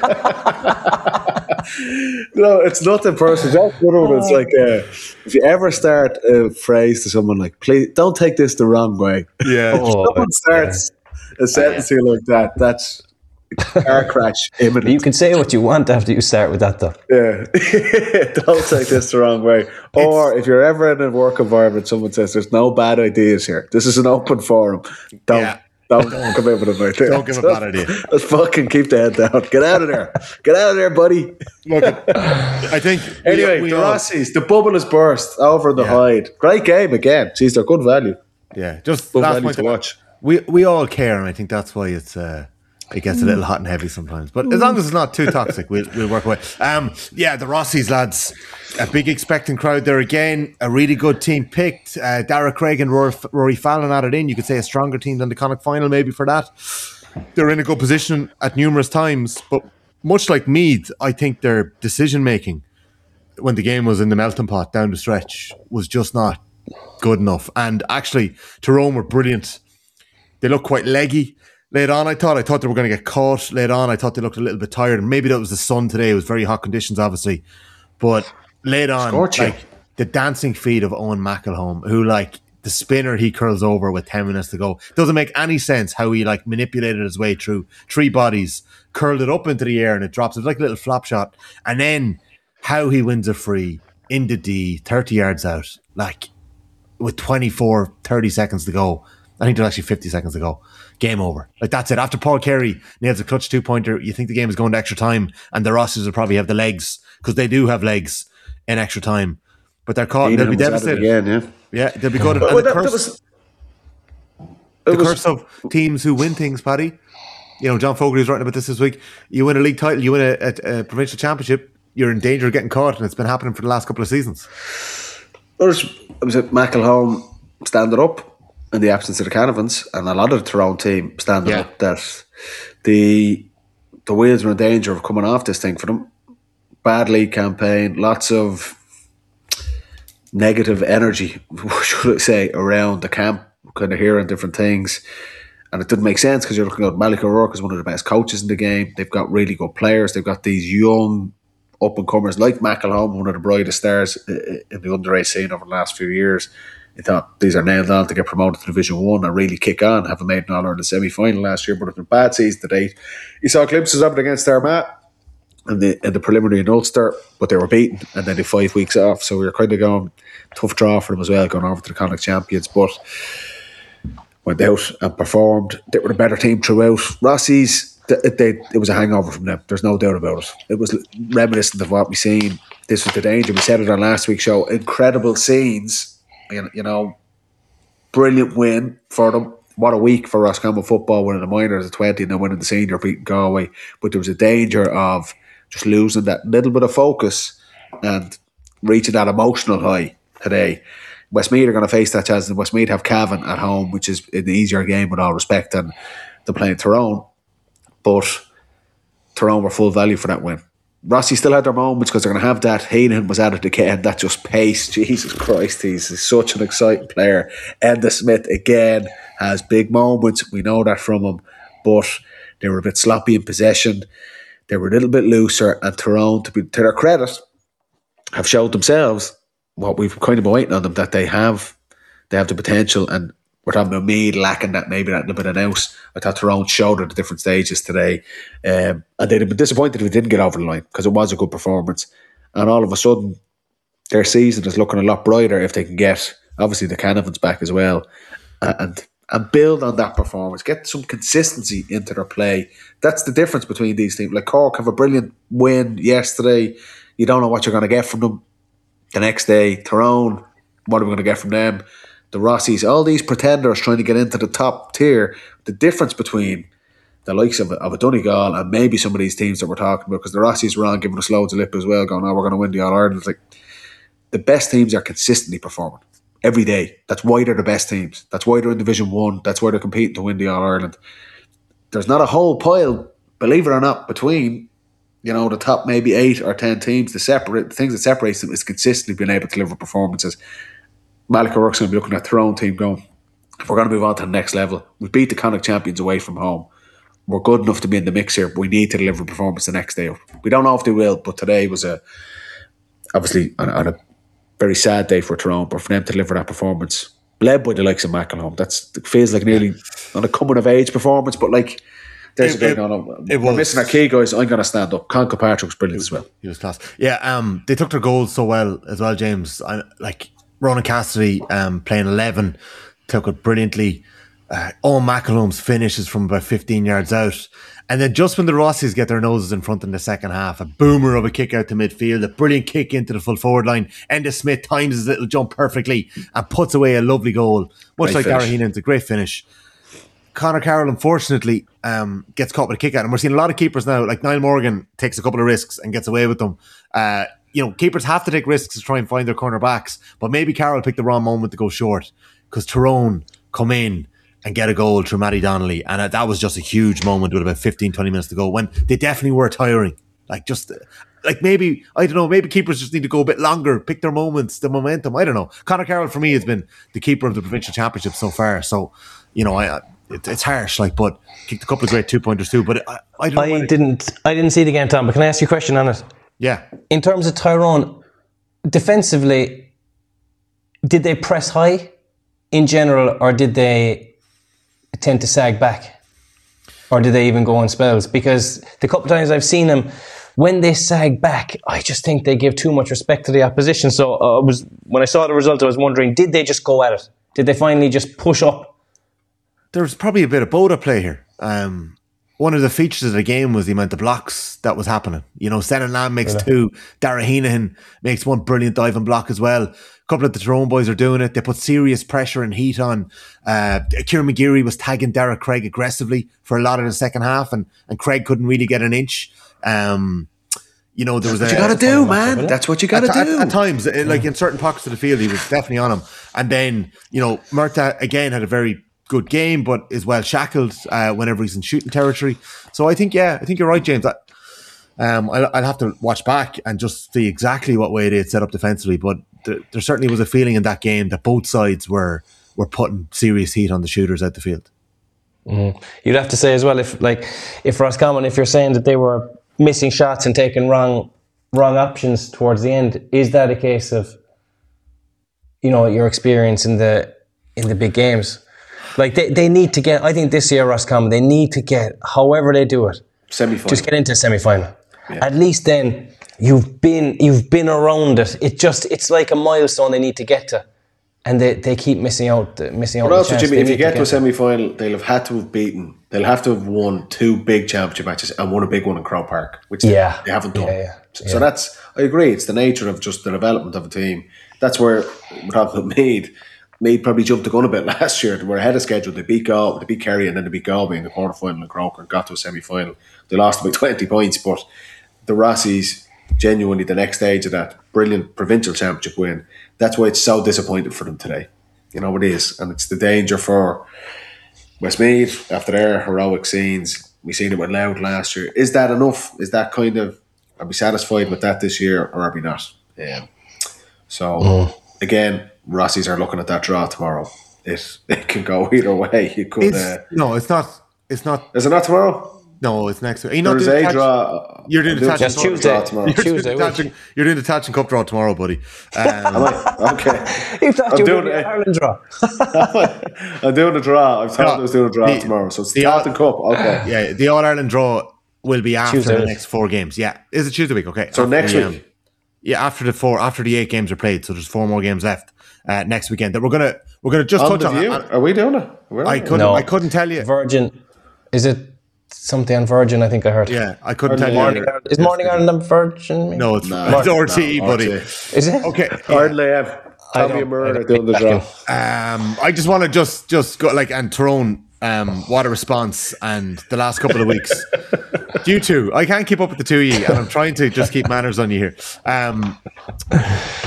S3: No, it's nothing personal. That's another one. It's like uh, if you ever start a phrase to someone like, "Please don't take this the wrong way."
S1: Yeah.
S3: If someone starts a sentence here like that, that's car crash imminent.
S2: You can say what you want after you start with that, though.
S3: Yeah. Don't take this the wrong way. Or if you're ever in a work environment, someone says there's no bad ideas here. This is an open forum. Don't
S1: Yeah.
S3: don't come in with an idea.
S1: Don't give a bad idea.
S3: Let's fucking keep the head down. Get out of there. Get out of there, buddy.
S1: Look, I think we-
S3: Anyway,
S1: we
S3: the
S1: all-
S3: Rossies, the bubble has burst over the
S1: Yeah.
S3: Hyde. Great game again. Jeez, they're good value.
S1: Yeah, just
S3: Good
S1: last
S3: value
S1: point
S3: to watch.
S1: We we all care, and I think that's why it's uh, it gets a little hot and heavy sometimes. But as long as it's not too toxic, we'll we'll work away. Um, yeah, the Rossies lads, a big expecting crowd there again. A really good team picked. Uh, Dara Craig and Rory, Rory Fallon added in. You could say a stronger team than the Connacht final, maybe for that. They're in a good position at numerous times, but much like Meath, I think their decision making when the game was in the melting pot down the stretch was just not good enough. And actually, Tyrone were brilliant. They looked quite leggy late on. I thought I thought they were going to get caught late on. I thought they looked a little bit tired. And maybe that was the sun today. It was very hot conditions, obviously. But late on,
S3: Scorching.
S1: like the dancing feet of Owen McElhone, who like the spinner he curls over with ten minutes to go. Doesn't make any sense how he like manipulated his way through three bodies, curled it up into the air and it drops. It was like a little flop shot. And then how he wins a free in the D, thirty yards out, like with twenty-four, thirty seconds to go. I think there's actually fifty seconds to go. Game over. Like that's it. After Paul Carey nails a clutch two-pointer, you think the game is going to extra time and the Rossies will probably have the legs, because they do have legs in extra time. But they're caught and they'll be
S3: Keenan was at it
S1: devastated.
S3: again, yeah.
S1: Yeah, they'll be good. And
S3: Well,
S1: the
S3: that- that
S1: curse,
S3: was-
S1: the
S3: it was-
S1: curse of teams who win things, Paddy. You know, John Fogarty's writing about this this week. You win a league title, you win a, a, a provincial championship, you're in danger of getting caught, and it's been happening for the last couple of seasons.
S3: There's, it was at McElhone standing up in the absence of the Canavans, and a lot of the Tyrone team standing
S1: Yeah.
S3: up that the the wheels were in danger of coming off this thing for them. Bad league campaign, lots of negative energy, should I say, around the camp, kind of hearing different things. And it didn't make sense because you're looking at Malik O'Rourke as one of the best coaches in the game. They've got really good players. They've got these young up-and-comers like McElhone, one of the brightest stars in the under-age scene over the last few years. They thought these are nailed on to get promoted to Division One and really kick on, having made an All-Ireland semi-final last year, but it's been a bad season to date. You saw glimpses of it against Armagh in the, in the preliminary in Ulster, but they were beaten and then they five weeks off. So we were kind of going, tough draw for them as well, going over to the Connacht champions, but went out and performed. They were a better team throughout. Rossies, they, they, it was a hangover from them. There's no doubt about it. It was reminiscent of what we've seen. This was the danger. We said it on last week's show. Incredible scenes. You know, brilliant win for them. What a week for Roscommon football, winning the minors at twenty and then winning the senior, beating Galway. But there was a danger of just losing that little bit of focus and reaching that emotional high today. Westmeath are going to face that chance, and Westmeath have Cavan at home, which is an easier game with all respect than the playing Tyrone. But Tyrone were full value for that win. Rossi still had their moments because they're going to have that. Heenan was at it again. That just pace. Jesus Christ, he's such an exciting player. Enda Smith again has big moments. We know that from him. But they were a bit sloppy in possession. They were a little bit looser. And Tyrone, to, be, to their credit, have showed themselves what we've kind of been waiting on them, that they have they have the potential. And we're talking about me lacking that, maybe that little bit of nous. I thought Tyrone showed at the different stages today. Um, and they'd have been disappointed if we didn't get over the line because it was a good performance. And all of a sudden, their season is looking a lot brighter if they can get, obviously, the Canavans back as well. And and build on that performance. Get some consistency into their play. That's the difference between these teams. Like Cork have a brilliant win yesterday. You don't know what you're going to get from them the next day. Tyrone, what are we going to get from them? The Rossies, all these pretenders trying to get into the top tier. The difference between the likes of a, of a Donegal and maybe some of these teams that we're talking about, because the Rossies were on giving us loads of lip as well, going, oh, we're going to win the All-Ireland. It's like the best teams are consistently performing. every day. That's why they're the best teams. That's why they're in Division One. That's why they're competing to win the All Ireland. There's not a whole pile, believe it or not, between, you know, the top maybe eight or ten teams. The separate the things that separates them is consistently being able to deliver performances. Malachy O'Rourke's going to be looking at their own team going, if we're going to move on to the next level, we beat the Connacht champions away from home. We're good enough to be in the mix here, but we need to deliver performance the next day. We don't know if they will, but today was a obviously on, on a very sad day for Tyrone, but for them to deliver that performance, led by the likes of Macklehome, that's it feels like nearly on a coming of age performance, but like there's
S1: It-
S3: a great
S1: it-
S3: no, no,
S1: it
S3: we're
S1: was-
S3: missing our key guys. I'm going to stand up. Con Kilpatrick was brilliant as well.
S1: He was class. Yeah, um, they took their goals so well as well, James. I, like Ronan Cassidy um, playing eleven, took it brilliantly. Uh, Owen McElhome's finishes from about fifteen yards out. And then just when the Rossies get their noses in front in the second half, a boomer of a kick out to midfield, a brilliant kick into the full forward line. Enda Smith times his little jump perfectly and puts away a lovely goal. Much
S3: Great
S1: like
S3: finish.
S1: Dara Heenan's a great finish. Conor Carroll, unfortunately, um, gets caught with a kick out. And we're seeing a lot of keepers now, like Niall Morgan takes a couple of risks and gets away with them. Uh, you know, keepers have to take risks to try and find their corner backs, but maybe Carroll picked the wrong moment to go short because Tyrone come in and get a goal through Matty Donnelly. And uh, that was just a huge moment with about fifteen, twenty minutes to go when they definitely were tiring. Like just, uh, like maybe, I don't know, maybe keepers just need to go a bit longer, pick their moments, the momentum. I don't know. Conor Carroll for me has been the keeper of the provincial championship so far. So, you know, I, I it, it's harsh, like, but kicked a couple of great two pointers too. But I, I don't know.
S2: I
S1: whether-
S2: didn't. I didn't see the game, Tom. But can I ask you a question on it?
S1: Yeah.
S2: In terms of Tyrone, defensively, did they press high in general, or did they tend to sag back, or did they even go on spells? Because the couple of times I've seen them, when they sag back, I just think they give too much respect to the opposition. So uh, I was when I saw the result, I was wondering, did they just go at it? Did they finally just push up?
S1: There's probably a bit of both at play here. Um, one of the features of the game was the amount of blocks that was happening. You know, Senan Lamb makes yeah. two. Dara Heenan makes one brilliant diving block as well. A couple of the Tyrone boys are doing it. They put serious pressure and heat on. Uh, Kieran McGeary was tagging Derek Craig aggressively for a lot of the second half, and, and Craig couldn't really get an inch. Um, you know, there was
S3: That's
S1: a,
S3: what you got to do, man. That's what you got to
S1: at,
S3: do.
S1: At, at times, like in certain pockets of the field, he was definitely on him. And then, you know, Murtagh again had a very good game, but is well shackled uh, whenever he's in shooting territory. So I think, yeah, I think you're right, James. I, um, I'll, I'll have to watch back and just see exactly what way they had set up defensively. But there, there certainly was a feeling in that game that both sides were were putting serious heat on the shooters out the field.
S2: Mm. You'd have to say as well, if like if Roscommon, if you're saying that they were missing shots and taking wrong wrong options towards the end, is that a case of, you know, your experience in the in the big games? Like they, they need to get, I think this year Roscommon, they need to get, however they do it,
S3: semi-final.
S2: Just get into a semi-final.
S3: Yeah.
S2: At least then you've been you've been around it. It just it's like a milestone they need to get to, and they, they keep missing out missing out.
S3: But also, Jimmy,
S2: they
S3: if you get to,
S2: to
S3: a semi-final, they'll have had to have beaten. They'll have to have won two big championship matches and won a big one in Crow Park, which
S2: yeah.
S3: they, they haven't done.
S2: Yeah, yeah,
S3: so,
S2: yeah.
S3: so that's I agree. It's the nature of just the development of a team. That's where we're talking about Meath. Meath probably jumped the gun a bit last year. They were ahead of schedule. They beat Gal, they beat Kerry, and then they beat Galway in the quarter final in Croker and got to a semi final. They lost by twenty points, but the Rossies genuinely the next stage of that brilliant provincial championship win. That's why it's so disappointing for them today. You know it is, and it's the danger for Westmeath after their heroic scenes. We seen it with Louth last year. Is that enough? Is that kind of? Are we satisfied with that this year, or are we not? Yeah. So mm. again. Rossies are looking at that draw tomorrow. It it can go either way. You could.
S1: It's,
S3: uh,
S1: no, it's not. It's not.
S3: Is it not tomorrow?
S1: No, it's next week. Are you not
S3: There's
S1: doing
S3: a
S1: the
S3: draw.
S1: You're doing the
S3: doing
S1: Thatch
S2: That's Tuesday.
S3: Draw tomorrow.
S1: You're doing
S2: Tuesday.
S1: the Thatch and- You're doing the Thatch and Cup draw tomorrow, buddy. Um,
S3: Am I? Okay.
S2: You thought
S3: I'm
S2: you were
S3: doing
S2: doing
S3: it.
S2: the Ireland draw.
S3: I'm doing a draw. I'm told
S1: No,
S3: I was doing a draw
S1: the-
S3: tomorrow. So it's
S1: the
S3: the
S1: All-
S3: Thatch and Cup. Okay.
S1: yeah, the All Ireland draw will be after
S2: Tuesday.
S1: the next four games. Yeah, is it Tuesday week? Okay.
S3: So
S1: After
S3: next
S1: the,
S3: week.
S1: yeah, after the four, after the eight games are played, so there's four more games left uh, next weekend. That we're gonna we're gonna just
S3: On
S1: touch
S3: the
S1: on.
S3: view.
S1: I,
S3: Are we doing it? Where are
S1: I
S3: we?
S1: couldn't.
S2: No.
S1: I couldn't tell you.
S2: Virgin, is it something on Virgin? I think I heard.
S1: Yeah, I couldn't tell
S3: Morning
S1: you.
S2: Morning, is Morning Ireland on Virgin?
S1: No, it's,
S3: No,
S1: it's R T E,
S3: no,
S1: buddy.
S3: R T E.
S2: Is it?
S1: Okay.
S3: Hardly have.
S2: I
S3: Tommy
S2: don't-
S3: and Murray
S2: I
S3: are
S2: don't
S3: doing the
S2: think
S3: draw.
S1: Um, I just want to just just go like and Tyrone. Um, what a response! And the last couple of weeks, you two, I can't keep up with the two of you, and I'm trying to just keep manners on you here. Um,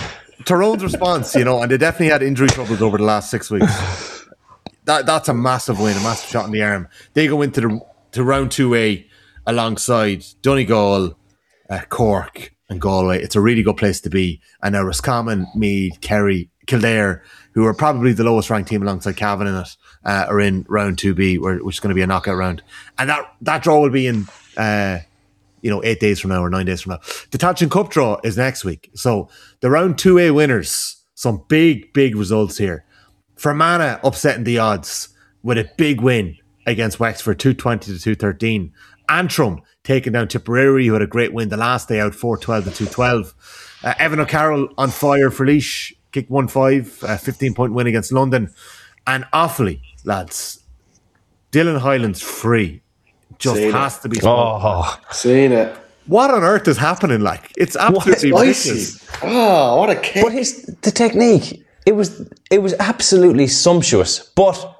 S1: Tyrone's response, you know, and they definitely had injury troubles over the last six weeks. That that's a massive win, a massive shot in the arm. They go into the to round two A alongside Donegal, uh, Cork, and Galway. It's a really good place to be. And now Roscommon, Meath, Kerry, Kildare, who are probably the lowest ranked team alongside Cavan in it, uh, are in round two B, where, which is going to be a knockout round. And that that draw will be in. Uh, you know, eight days from now or nine days from now. The Tanchin Cup draw is next week. So the round two A winners, some big, big results here. Fermanagh upsetting the odds with a big win against Wexford, two twenty to two thirteen. Antrim taking down Tipperary, who had a great win the last day out, four twelve to two twelve. Uh, Evan O'Carroll on fire for Laois, kicked one five, a fifteen point win against London. And Offaly, lads, Dylan Hyland's free. Just
S3: Seen
S1: has
S3: it.
S1: to be.
S2: Oh,
S3: Seen it.
S1: What on earth is happening? Like, it's absolutely ridiculous.
S3: Oh, what a kick.
S2: but his the technique. It was it was absolutely sumptuous, but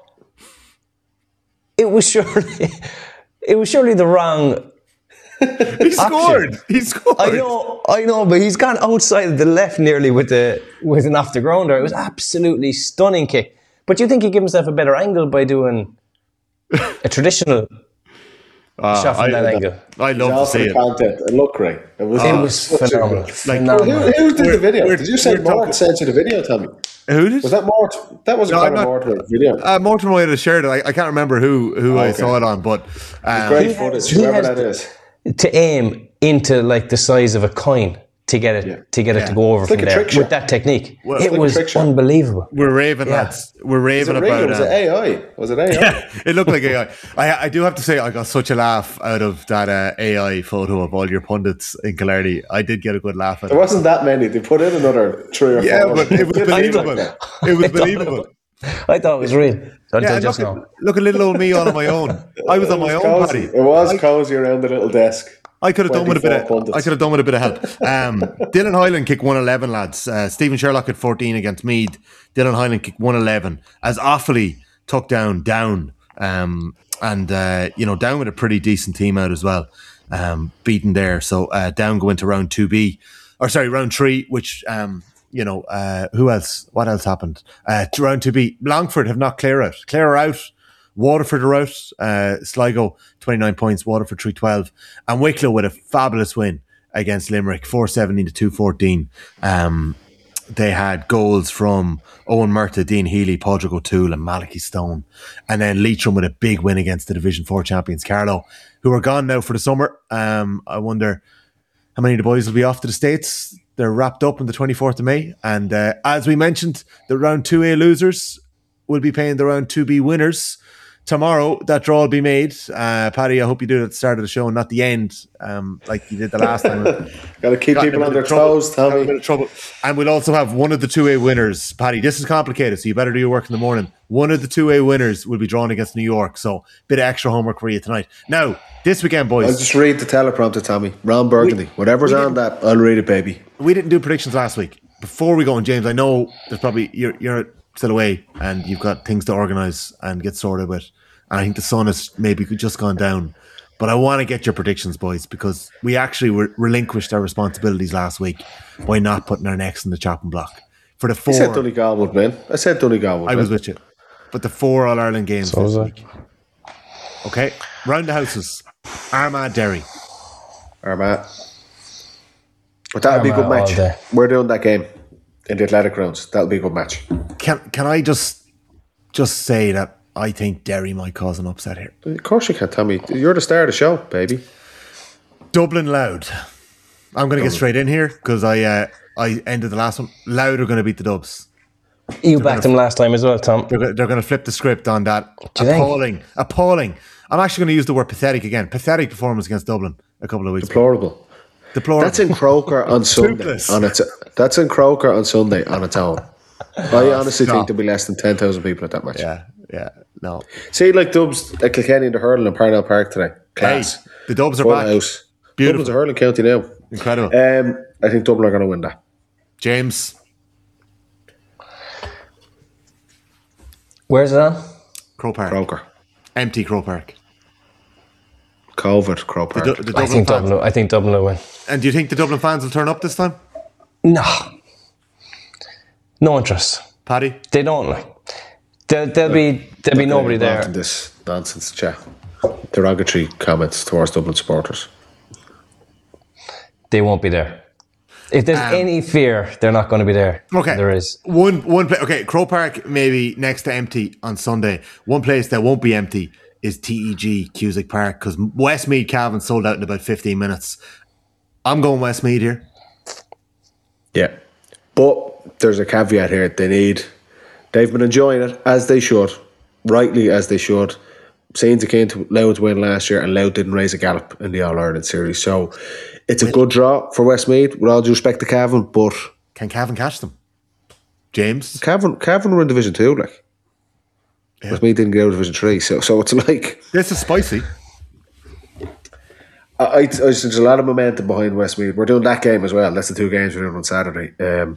S2: it was surely it was surely the wrong.
S1: He scored. He scored.
S2: I know, I know, but he's gone outside of the left nearly with the with an off the grounder. It was absolutely stunning kick. But do you think he gave himself a better angle by doing a traditional
S1: Uh,
S2: shot from
S1: I,
S2: that angle?
S1: I love to
S3: Off
S1: see
S3: the
S1: it.
S3: content. It looked great. It was,
S2: It was
S3: such a-
S2: phenomenal.
S1: Like,
S2: phenomenal.
S3: Who, who did
S1: We're-
S3: the video?
S1: we're-
S3: Did you say
S1: we're
S3: Mort
S1: talking-
S3: sent you the video, Tommy?
S1: Who did?
S3: Was that Mort? That wasn't
S1: No, I'm
S3: Conor
S1: not-
S3: Mort video.
S1: Uh, Morton might have shared it. I, I can't remember who, who I
S3: okay.
S1: saw it on, but um,
S3: Great
S2: He
S3: footage,
S2: has- he
S3: whoever
S2: has
S3: that
S2: the-
S3: is.
S2: to aim into like the size of a coin to get it
S3: Yeah.
S2: to get it
S1: Yeah.
S2: to go over
S3: It's like
S2: from
S3: a
S2: there
S3: trick shot.
S2: with that technique.
S1: Well,
S2: it
S1: it's like
S3: a
S2: was
S3: trick shot.
S2: unbelievable.
S1: we're raving,
S2: Yeah.
S1: lads. We're
S3: Was
S1: raving
S3: it real?
S1: about
S3: Was
S1: um,
S3: it A I? Was it A I?
S1: Yeah, it looked like A I. I, I do have to say, I got such a laugh out of that uh, A I photo of all your pundits in Killarney. I did get a good laugh at
S3: There
S1: it.
S3: wasn't that many. They put in another three or
S1: Yeah,
S3: four.
S1: but it was believable. It was believable.
S2: I thought it was real until
S1: Yeah,
S2: just
S1: look,
S2: now.
S1: at, look at little old me on my own. I was on my own,
S3: Cozy.
S1: Paddy.
S3: It was cozy around the little desk.
S1: I could have done with a bit of.
S3: twenty-four pundits.
S1: I could have done with a bit of help. Um, Dylan Hyland kicked one eleven, lads. Uh, Stephen Sherlock at fourteen against Meath. Dylan Hyland kicked one eleven as Offaly took down Down, um, and uh, you know Down with a pretty decent team out as well, um, beaten there. So uh, Down go into round two B, or sorry, round three. Which um, you know uh, who else? What else happened? Uh, to round two B. Longford have knocked Clare out. Clare are out. Waterford are out. Uh, Sligo, twenty-nine points. Waterford, three twelve. And Wicklow with a fabulous win against Limerick, four seventeen to two fourteen. Um, they had goals from Owen Murtagh, Dean Healy, Padraig O'Toole and Malachi Stone. And then Leitrim with a big win against the Division four champions, Carlow, who are gone now for the summer. Um, I wonder how many of the boys will be off to the States. They're wrapped up on the twenty-fourth of May. And uh, as we mentioned, the round two A losers will be paying the round two B winners. Tomorrow, that draw will be made. Uh, Paddy, I hope you do it at the start of the show and not the end, um, like you did the last time.
S3: Got to keep
S1: Got in a
S3: people
S1: bit
S3: on
S1: of
S3: their
S1: trouble.
S3: toes,
S1: Got in a
S3: Tommy.
S1: bit of trouble. And we'll also have one of the two A winners. Paddy, this is complicated, so you better do your work in the morning. One of the two A winners will be drawn against New York, so bit of extra homework for you tonight. Now, this weekend, boys,
S3: I'll just read the teleprompter, Tommy. Ron Burgundy. Whatever's
S1: we
S3: on that, I'll read it, baby.
S1: we didn't do predictions last week. Before we go on, James, I know there's probably you're you're still away and you've got things to organise and get sorted with. And I think the sun has maybe just gone down. But I want to get your predictions, boys, because we actually re- relinquished our responsibilities last week by not putting our necks in the chopping block. For the
S3: I
S1: four,
S3: said Donegal would win. I said Donegal would
S1: I
S3: win.
S1: was with you. But the four All Ireland games
S2: So was
S1: this
S2: I.
S1: week. Okay, round the houses. Armagh Derry.
S3: Armagh. But that'll be a good
S2: Armagh all
S3: match.
S2: day.
S3: We're doing that game in the Athletic Grounds. That'll be a good match.
S1: Can can I just just say that I think Derry might cause an upset here.
S3: Of course you can, Tommy. You're the star of the show, baby.
S1: Dublin Loud. I'm going to get straight in here because I uh, I ended the last one. Loud are going to beat the Dubs.
S2: You backed him last time as well, Tom.
S1: They're, go- they're going to flip the script on that.
S2: Do you think?
S1: Appalling. Appalling. I'm actually going to use the word pathetic again. Pathetic performance against Dublin a couple of weeks ago.
S3: Deplorable.
S1: Deplorable.
S3: That's in Croker on Sunday.
S1: Toothless.
S3: On its, that's in Croker on Sunday on its own. I honestly
S1: stop.
S3: think there'll be less than ten thousand people at that match.
S1: Yeah, yeah, no.
S3: See, like Dubs, like Kilkenny and the hurling in Parnell Park today. Class.
S1: Hey, the Dubs are
S3: Full
S1: back.
S3: house.
S1: Beautiful.
S3: Dublin's a hurling county now.
S1: Incredible.
S3: Um, I think Dublin are going to win that.
S1: James,
S2: Where's it on?
S1: Crow Park.
S3: Croker.
S1: Empty Crow Park.
S3: COVID, Crow Park.
S1: The, Du- the
S2: I
S1: Dublin
S2: think
S1: fans.
S2: Dublin. I think Dublin will win.
S1: And do you think the Dublin fans will turn up this time?
S2: No, No interest.
S1: Paddy?
S2: They don't like. There, there'll be there'll be nobody there.
S3: In this nonsense chat, derogatory comments towards Dublin supporters.
S2: They won't be there. If there's
S1: Um,
S2: any fear, they're not going to be there.
S1: Okay.
S2: There is.
S1: One one place. Okay, Croke Park maybe next to empty on Sunday. One place that won't be empty is T E G Cusack Park because Westmeath Cavan sold out in about fifteen minutes. I'm going Westmeath here.
S3: Yeah, but there's a caveat here. They need. They've been enjoying it as they should, rightly as they should. Saints came to Louth win last year, and Louth didn't raise a gallop in the All Ireland series. So it's a good draw for Westmeath. With all due respect to Cavan, but
S1: Can Cavan catch them? James?
S3: Cavan, Cavan were in Division Two, like.
S1: Yeah.
S3: Westmeath didn't get out of Division Three, so so it's like
S1: This is spicy.
S3: I, I, I there's a lot of momentum behind Westmeath. We're doing that game as well. That's the two games we're doing on Saturday. Um,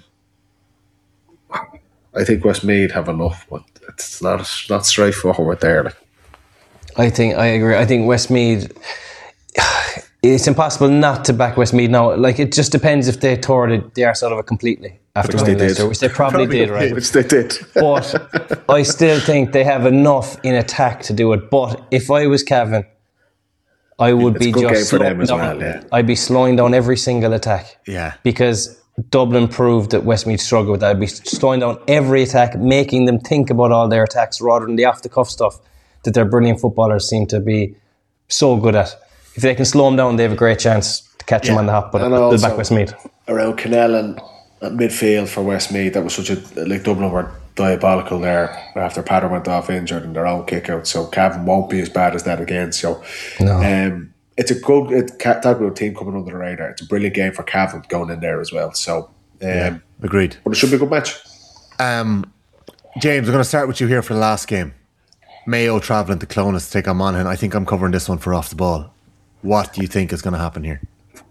S3: I think Westmeath have enough, but it's not not straightforward there. Like.
S2: I think I agree. I think Westmeath. It's impossible not to back Westmeath now. Like it just depends if they tore the, the arse out of it completely after
S3: Which
S2: winning
S3: they
S2: Leicester,
S3: did.
S2: which they probably,
S1: Probably
S2: did, right?
S1: did.
S3: Which they did.
S2: But I still think they have enough in attack to do it. But if I was Cavan, I would
S3: It's
S2: be
S3: a good game
S2: just
S3: for them
S2: slowing
S3: as
S2: down.
S3: well, yeah.
S2: I'd be slowing down every single attack.
S1: Yeah.
S2: Because Dublin proved that Westmeath struggled with that. I'd be slowing down every attack, making them think about all their attacks rather than the off-the-cuff stuff that their brilliant footballers seem to be so good at. If they can slow them down, they have a great chance to catch
S1: Yeah.
S2: them on the hop. But
S3: And
S2: they'll
S3: also-
S2: back Westmeath.
S3: Around Canellan at midfield for Westmeath, that was such a like Dublin were diabolical there after Patter went off injured and their own kick out. So Cavan won't be as bad as that again. So
S2: No.
S3: um, it's a good it, talk about a team coming under the radar. It's a brilliant game for Cavan going in there as well. So um,
S1: Yeah. Agreed.
S3: but it should be a good match.
S1: Um, James, I'm going to start with you here for the last game. Mayo travelling to Clones to take on Monaghan. I think I'm covering this one for off the ball. What do you think is going to happen here?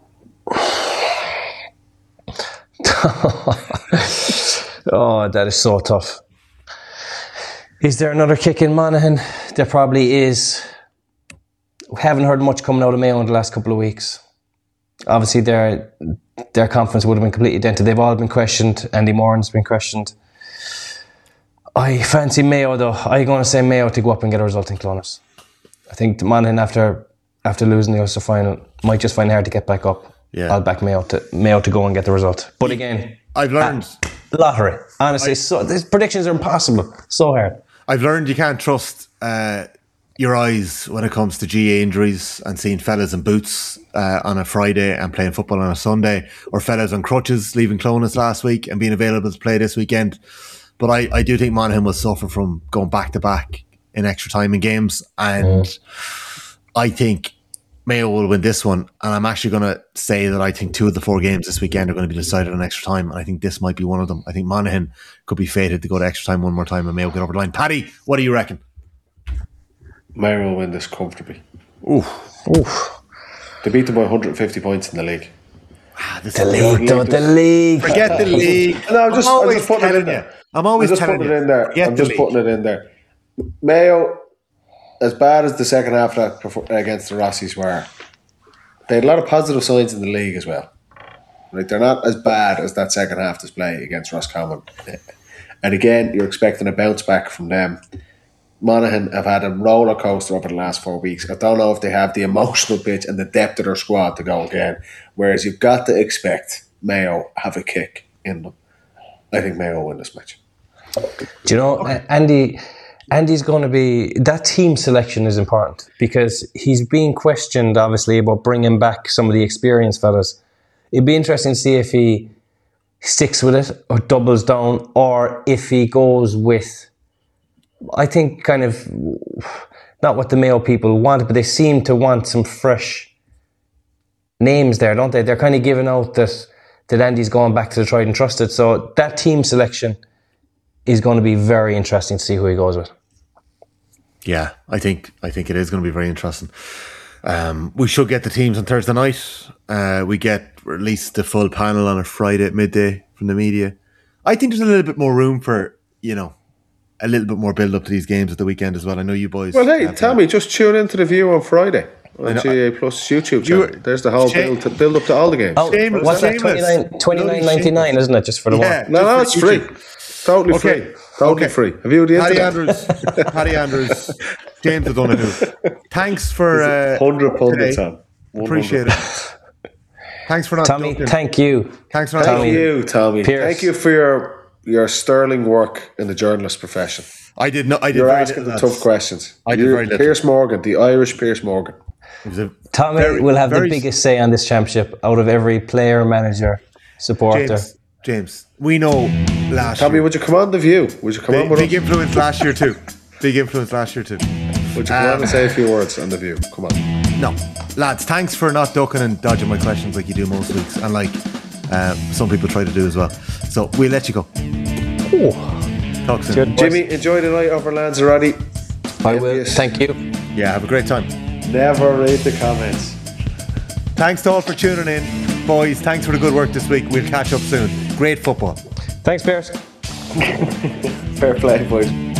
S2: Oh, that is so tough. Is there another kick in Monaghan? There probably is. We haven't heard much coming out of Mayo in the last couple of weeks. Obviously, their their confidence would have been completely dented. They've all been questioned. Andy Moran's been questioned. I fancy Mayo, though. I'm going to say Mayo to go up and get a result in Clones. I think Monaghan, after after losing the Ulster final, might just find it hard to get back up.
S1: Yeah.
S2: I'll back Mayo to Mayo to go and get the result. But again,
S1: I've learned...
S2: lottery. Honestly, so these predictions are impossible. So hard.
S1: I've learned you can't trust uh, your eyes when it comes to G A injuries and seeing fellas in boots uh, on a Friday and playing football on a Sunday, or fellas on crutches leaving Clones last week and being available to play this weekend. But I, I do think Monaghan will suffer from going back to back in extra time in games, and mm. I think Mayo will win this one. And I'm actually going to say that I think two of the four games this weekend are going to be decided on extra time, and I think this might be one of them. I think Monaghan could be fated to go to extra time one more time and Mayo get over the line. Paddy, what do you reckon?
S3: Mayo will win this comfortably.
S1: Oof.
S2: Oof.
S3: They beat them by one hundred fifty points in the league.
S1: Ah, this
S2: The
S1: is
S2: league, though, the league.
S1: Forget the league.
S3: No, I'm just,
S1: I'm
S3: I'm
S1: always
S3: just putting it in
S1: telling you.
S3: there.
S1: I'm always
S3: I'm just
S1: telling
S3: putting
S1: you.
S3: it in there.
S1: Forget
S3: I'm
S1: the
S3: just
S1: league.
S3: putting it in there. Mayo, as bad as the second half of that against the Rossies were, they had a lot of positive signs in the league as well. Like, they're not as bad as that second half display against Roscommon. And again, you're expecting a bounce back from them. Monaghan have had a roller coaster over the last four weeks. I don't know if they have the emotional pitch and the depth of their squad to go again. Whereas you've got to expect Mayo have a kick in them. I think Mayo will win this match.
S2: Do you know, Andy? Andy's going to be... That team selection is important because he's being questioned, obviously, about bringing back some of the experienced fellas. It'd be interesting to see if he sticks with it or doubles down, or if he goes with... I think kind of not what the Mayo people want, but they seem to want some fresh names there, don't they? They're kind of giving out that, that Andy's going back to the tried and trusted. So that team selection is going to be very interesting to see who he goes with.
S1: Yeah, I think I think it is going to be very interesting. Um, we should get the teams on Thursday night. Uh, we get at least the full panel on a Friday at midday from the media. I think there's a little bit more room for, you know, a little bit more build up to these games at the weekend as well. I know you boys.
S3: Well, hey,
S1: have,
S3: Tommy, uh, just tune into the View on Friday on G A Plus YouTube channel.
S1: You,
S3: There's the whole
S1: Shane,
S3: build to build up to all the games.
S2: Oh,
S1: Shameless,
S2: what's that?
S1: shameless.
S2: twenty-nine ninety-nine, isn't it? Just for the
S1: Yeah,
S2: one.
S3: No, no,
S1: just
S3: it's
S1: for
S3: free.
S1: YouTube.
S3: Totally
S1: Okay.
S3: free. Totally
S1: Okay.
S3: free. Have you the
S1: Paddy
S3: internet?
S1: Andrews, Paddy Andrews, James O'Donoghue. Thanks for uh,
S3: Hundred pundits
S1: today.
S3: on.
S1: Appreciate it. Thanks for not
S2: Tommy,
S1: ducking.
S2: thank you.
S1: Thanks for not
S3: Thank
S1: ducking.
S3: you, Tommy.
S2: Pierce.
S3: Thank you for your your sterling work in the journalist profession.
S1: I did not. I did
S3: You're
S1: very
S3: asking
S1: little,
S3: the
S1: lads.
S3: tough questions.
S1: I did
S3: You're
S1: very little.
S3: Pierce Morgan, the Irish Pierce Morgan.
S1: It was a
S2: Tommy
S1: very-
S2: will have
S1: very-
S2: the biggest say on this championship out of every player, manager, supporter.
S1: James. James, we know last
S3: Tommy,
S1: year.
S3: would you come on The View? Would you come on
S1: Big,
S3: with
S1: big
S3: us?
S1: influence last year too. Big influence last year too.
S3: Would you come on and say a few words on The View? Come on.
S1: No, lads, thanks for not ducking and dodging my questions like you do most weeks, and like um, some people try to do as well. So we'll let you go. Talk soon.
S2: Good.
S3: Jimmy, enjoy the night over Lanzarote.
S2: I will.
S3: Envious.
S2: Thank you.
S1: Yeah, have a great time.
S3: Never read the comments.
S1: Thanks to all for tuning in, boys. Thanks for the good work this week. We'll catch up soon. Great football.
S2: Thanks, Pierce.
S3: Fair play, boys.